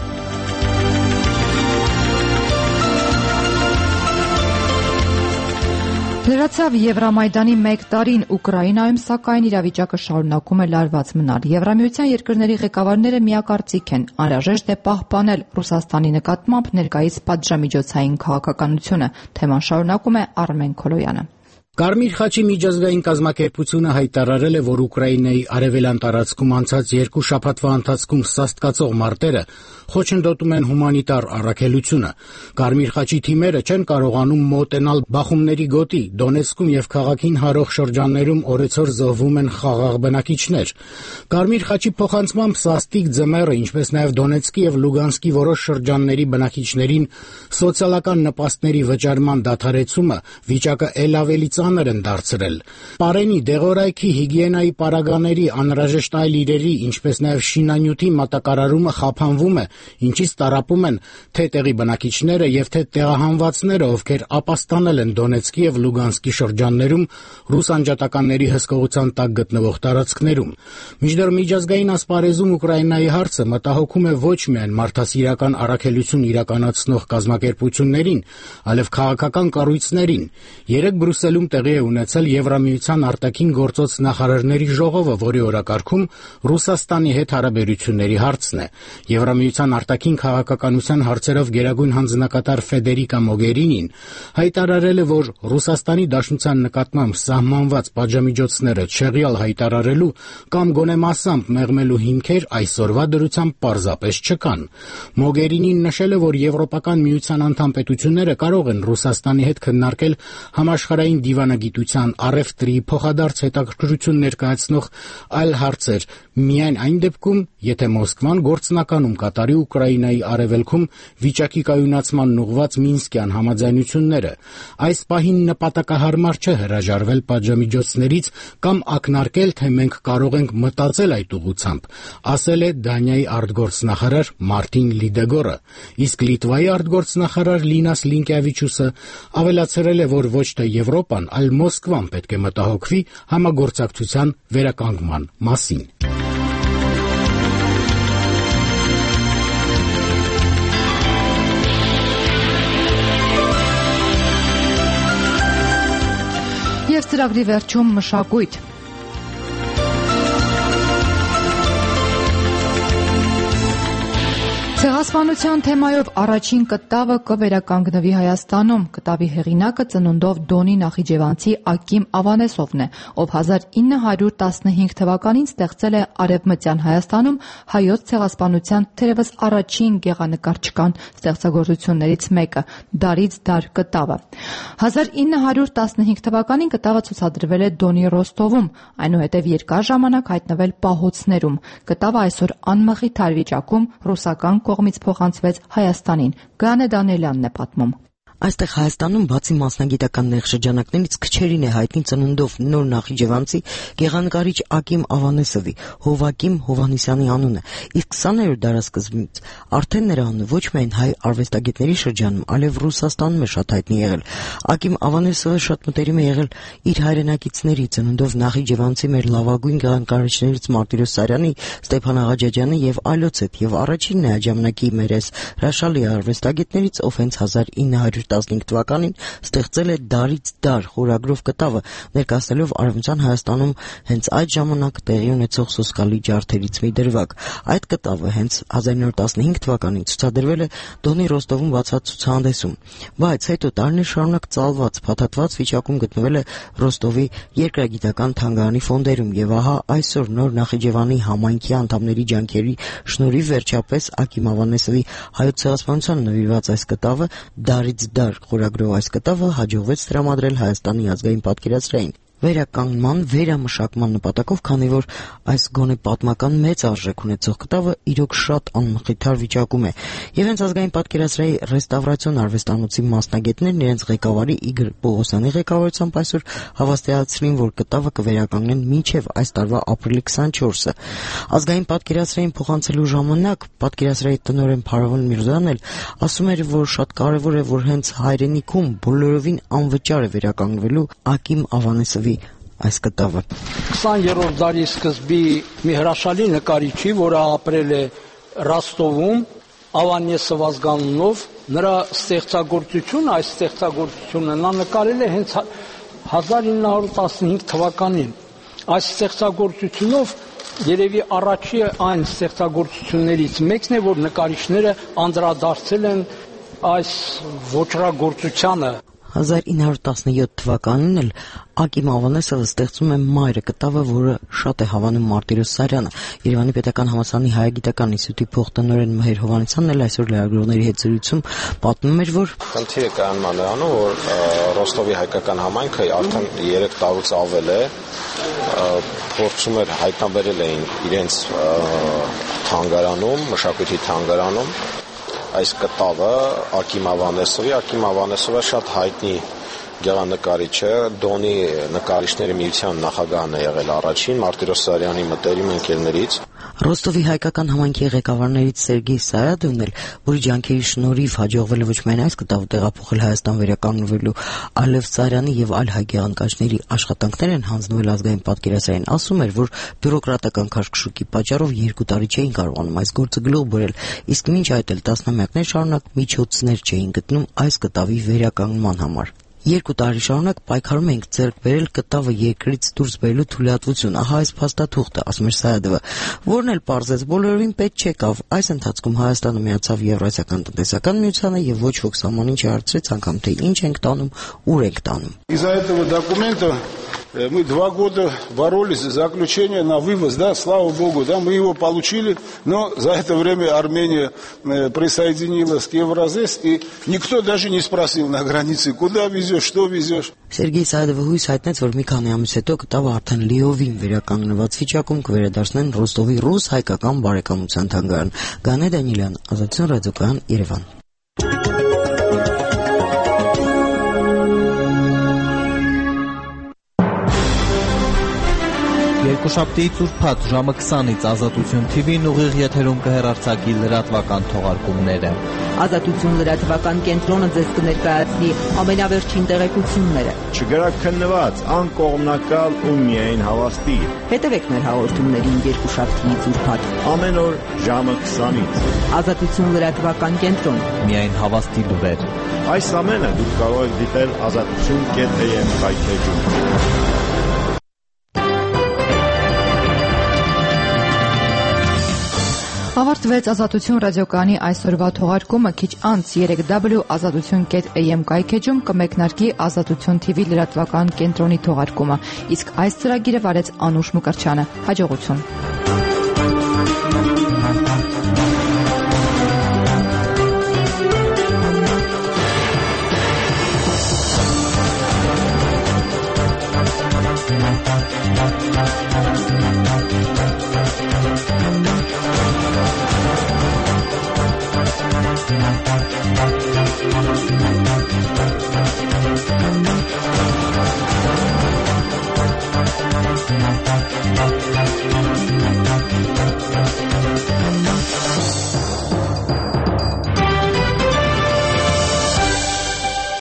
Լրացավ Եվրամայդանի 1 տարին Ուկրաինայում, սակայն իրավիճակը շարունակում է լարված մնալ։ Եվրամիության երկրների ղեկավարները միակարծիք են, անհրաժեշտ է պահպանել Ռուսաստանի նկատմամբ ներկայիս պատժամիջոցային քաղաքականությունը։ Թեման շարունակում է Արմեն Քոլոյանը։ Կարմիր խաչի միջազգային կազմակերպությունը հայտարարել է, որ Ուկրաինայի արևելյան տարածքում անցած 2 շաբաթվա ընթացքում սաստկացող մարտերը խոչընդոտում են հումանիտար առաքելությունը։ Կարմիր խաչի թիմերը չեն կարողանում մոտենալ բախումների գոտի, Դոնեցկում եւ քաղաքին հարող շրջաններում օրեցօր զոհվում են խաղաղ բնակիչներ։ Կարմիր խաչի փոխանցմամբ Սաստիկ ձմեռը, ինչպես նաեւ Դոնեցկի եւ Լուգանսկի որոշ շրջանների բնակիչներին սոցիալական նպաստների վճարման դադարեցումը վիճակը ել ավելի ծանր են դարձրել։ Պարենի, դեղորայքի, հիգիենայի պարագաների, անհրաժեշտ այլ իրերի, ինչպես նաև շինանյութի մատակարարումը խափանվում է, ինչից տառապում են թե տեղի բնակիչները եւ թե տեղահանվածները, ովքեր ապաստանել են Դոնեցկի եւ Լուգանսկի շրջաններում ռուս անջատականների հսկողության տակ գտնվող տարածքներում։ Մինչդեռ միջազգային ասպարեզում Ուկրաինայի հարցը մտահոգում է ոչ միայն մարդասիրական առաքելություն իրականացնող կազմակերպություններին, այլև քաղաքական կառույցներին։ Երեկ Բրյուսելում տեղի է ունեցել Եվրամիության արտաքին գործոց նախարարների ժողովը, որի օրակարգում Ռուսաստանի հետ հարաբերությունների հարցն է։ Եվրամիության արտաքին քաղաքականության հարցերով գերագույն հանձնակատար Ֆեդերիկա Մոգերինին հայտարարել է, որ Ռուսաստանի Դաշնության նկատմամբ սահմանված պատժամիջոցները չեղյալ հայտարարելու կամ գոնե մասամբ մեղմելու հիմքեր այսօրվա դրությամբ պարզապես չկան։ Մոգերինին նշել է, որ Եվրոպական միության անդամ պետությունները կարող են Ռուսաստանի հետ քննարկել համաշխարհային դիվանագիտության, առևտրի, փոխադարձ հետաքրքրություն ներկայացնող այլ հարցեր, Միայն այն դեպքում, եթե Մոսկվան գործնականում կատարի Ուկրաինայի արևելքում վիճակի կայունացման ուղղված Մինսկյան համաձայնությունները, այս պահին նպատակահարմար չէ հրաժարվել պատժամիջոցներից կամ ակնարկել, թե մենք կարող ենք մտածել այդ ուղղությամբ, ասել է Դանիայի արտգործնախարար Մարտին Լիդեգորը, իսկ Լիտվայի արտգործնախարար Լինաս Լինկեավիչուսը ավելացրել է, որ ոչ թե Եվրոպան, այլ Մոսկվան պետք է մտահոգվի համագործակցության վերականգնման մասին։ Եվ ծրագրի վերջում մշակույթ։ Ցեղասպանության թեմայով առաջին կտավը կվերականգնվի Հայաստանում։ Կտավի հեղինակը ծնունդով Դոնի Նախիջևանցի Ակիմ Ավանեսովն է, ով 1915 թվականին ստեղծել է Արևմտյան Հայաստանում հայոց ցեղասպանության թերևս առաջին գեղանկարչական ստեղծագործություններից մեկը՝ «Դարից դար» կտավը։ 1915 թվականին կտավը ցուցադրվել է Դոնի Ռոստովում, այնուհետև երկար ժամանակ հայտնվել պահոցներում։ Կտավը այսօր անմխիթար վիճակում ռուսական կողմից փոխանցվեց Հայաստանին։ Գանե Դանիելյանն է պատմում։ Այստեղ Հայաստանում բացի մասնագիտական նեղ շրջանակներից քչերին է հայտնի ծնունդով նոր Նախիջևանցի գեղանկարիչ Ակիմ Ավանեսովի Հովակիմ Հովհաննիսյանի անունը, իսկ 20-րդ դարասկզբից արդեն նրա անունը ոչ միայն հայ արվեստագետների շրջանում, այլև Ռուսաստանում է շատ հայտնի եղել։ Ակիմ Ավանեսովը շատ մտերիմ է եղել իր հայրենակիցների ծնունդով Նախիջևանցի մեր լավագույն գեղանկարիչներից Մարտիրոս Սարյանի, Ստեփան Աղաջաջյանի եւ այլոց հետ, եւ առաջինն է այդ ժամանակի մեր այս հրաշալի արվեստագետներից, ով հենց 1915 թվականին ստեղծել է «Դարից դար» խորագրով կտավը, ներկայացնելով Արևմտյան Հայաստանում հենց այդ ժամանակ տեղի ունեցող սոսկալի ջարդերից մի դրվագ։ Այդ կտավը հենց 1915 թվականին ցուցադրվել է Դոնի Ռոստովում բացած ցուցահանդեսում, բայց հետո տարիներ շարունակ ծալված, փաթաթված վիճակում գտնվել է Ռոստովի երկրագիտական թանգարանի ֆոնդերում, եւ ահա այսօր նոր Նախիջևանի համայնքի անդամների ջանքերի շնորհիվ վերջապես Ակիմ Ավանեսովի հայոց ցեղասպանությանը նվիրված այս կտավը «Դարից դար» խորագրով այս կտավը հաջողվեց տրամադրել Հայաստանի ազգային պատկերասրահին վերականգնման, վերամշակման նպատակով, քանի որ այս գոնե պատմական մեծ արժեք ունեցող կտավը իրոք շատ անմխիթար վիճակում է։ Եվ հենց ազգային պատկերասրահի ռեստավրացիոն արվեստանոցի մասնագետներն իրենց ղեկավարի Իգոր Պողոսյանի ղեկավարությամբ այսօր հավաստիացրին, որ կտավը կվերականգնեն մինչև այս տարվա ապրիլի 24-ը։ Ազգային պատկերասրահին փոխանցելու ժամանակ պատկերասրահի տնօրեն Փարավոն Միրզոյանն էլ ասում էր, որ շատ կարևոր է, որ հենց հայրենիքում բոլորովին անվճար է վերականգնվելու Ակիմ Ավանեսովի այս կտավը։ 20-րդ դարի սկզբի մի հրաշալի նկարիչի, որը ապրել է Ռոստովում, Ավանեսով ազգանունով, նրա ստեղծագործությունը, այս ստեղծագործությունը նա նկարել է հենց 1915 թվականին։ Այս ստեղծագործությունով երևի առաջի այն ստեղծագործություններից մեկն է, որ նկարիչները անդրադարձել են այս ոճրագործությանը։ 1917 թվականին էլ Ակիմ Ավանեսովը ստեղծում է «Մայրը» կտավը, որը շատ է հավանում Մարտիրոս Սարյանը։ Երևանի պետական համալսարանի հայագիտական ինստիտուտի փոխտնօրեն Մհեր Հովհաննիսյանն էլ այսօր լրագրողների հետ զրույցում պատմում էր, որ խնդիրը կայանում է նրանում, որ Ռոստովի հայկական համայնքը արդեն 3 տարուց ավել է փորձում էր հայտնաբերել էին իրենց թանգարանում, մշակույթի թանգարանում այս կտավը Ակիմ Ավանեսովը շատ հայտնի գեղանկարիչ է, Դոնի նկարիչների միության նախագահն է եղել առաջին, Մարտիրոս Սարյանի մտերիմ ընկերներից։ Ռոստովի հայկական համայնքի ղեկավարներից Սերգեյ Սայադովն էլ, որի ջանքերի շնորհիվ հաջողվել է ոչ միայն այս կտավը տեղափոխել Հայաստան վերականգնվելու, այլև Սարյանի եւ այլ հայ գեղանկարիչների աշխատանքներ են հանձնվել ազգային պատկերասրահին, ասում էր, որ բյուրոկրատական քաշքշուկի պատճառով 2 տարի չէին կարողանում այս գործը գլուխ բերել, իսկ մինչ այդ էլ տասնամյակներ շարունակ միջոցներ չէին գտնում այս կտավի վերականգնման համար։ 2 տարի շարունակ պայքարում ենք ձեռք բերել կտավը երկրից դուրս բերելու թույլատվություն, ահա այս փաստաթուղթը, ասում էր Սայադովը, որն էլ պարզեց բոլորովին պետք չեկավ։ Այս ընթացքում Հայաստանը միացավ Եվրասիական տնտեսական միությանը եւ ոչ ոք սահմանին չհարցրեց անգամ թե ինչ ենք տանում, ուր ենք տանում։ Из-за этого документа Мы 2 года боролись за заключение на вывоз, да, слава богу, да, мы его получили, но за это время Армения присоединилась к Евразес, и никто даже не спросил на границе, куда везешь, что везешь. Սերգեյ Սայդովը հույս հայտնեց, որ մի քանի ամիս հետո կտավ արդեն լիովին վերականգնված վիճակում կվերադառնեն Ռոստովի ռուս-հայկական բարեկամության թանգարան։ Գանե Դանիելյան, Ազատություն ռադիոկայան, Երևան։ Երկուշաբթիից ուրբաթ ժամը 20-ից Ազատություն TV-ն ուղիղ եթերում կհեռարձակի լրատվական թողարկումները։ Ազատություն լրատվական կենտրոնը ձեզ կներկայացնի ամենավերջին տեղեկությունները։ Չգրաքննված, անկողմնակալ ու միայն հավաստի։ Հետևեք մեր հաղորդումներին երկուշաբթիից ուրբաթ ամեն օր ժամը 20-ից։ Ազատություն լրատվական կենտրոն։ Միայն հավաստի լուրեր։ Այս ամենը դուք կարող եք դիտել azatutun.am հայթեջում։ Ավարտվեց Ազատություն ռադիոկայանի այսօրվա թողարկումը, քիչ անց 3w.azatutun.am կայքեջում կմեկնարկի Ազատություն TV լրատվական կենտրոնի թողարկումը, իսկ այս ծրագիրը վարեց Անուշ Մկրտչյանը։ Հաջողություն։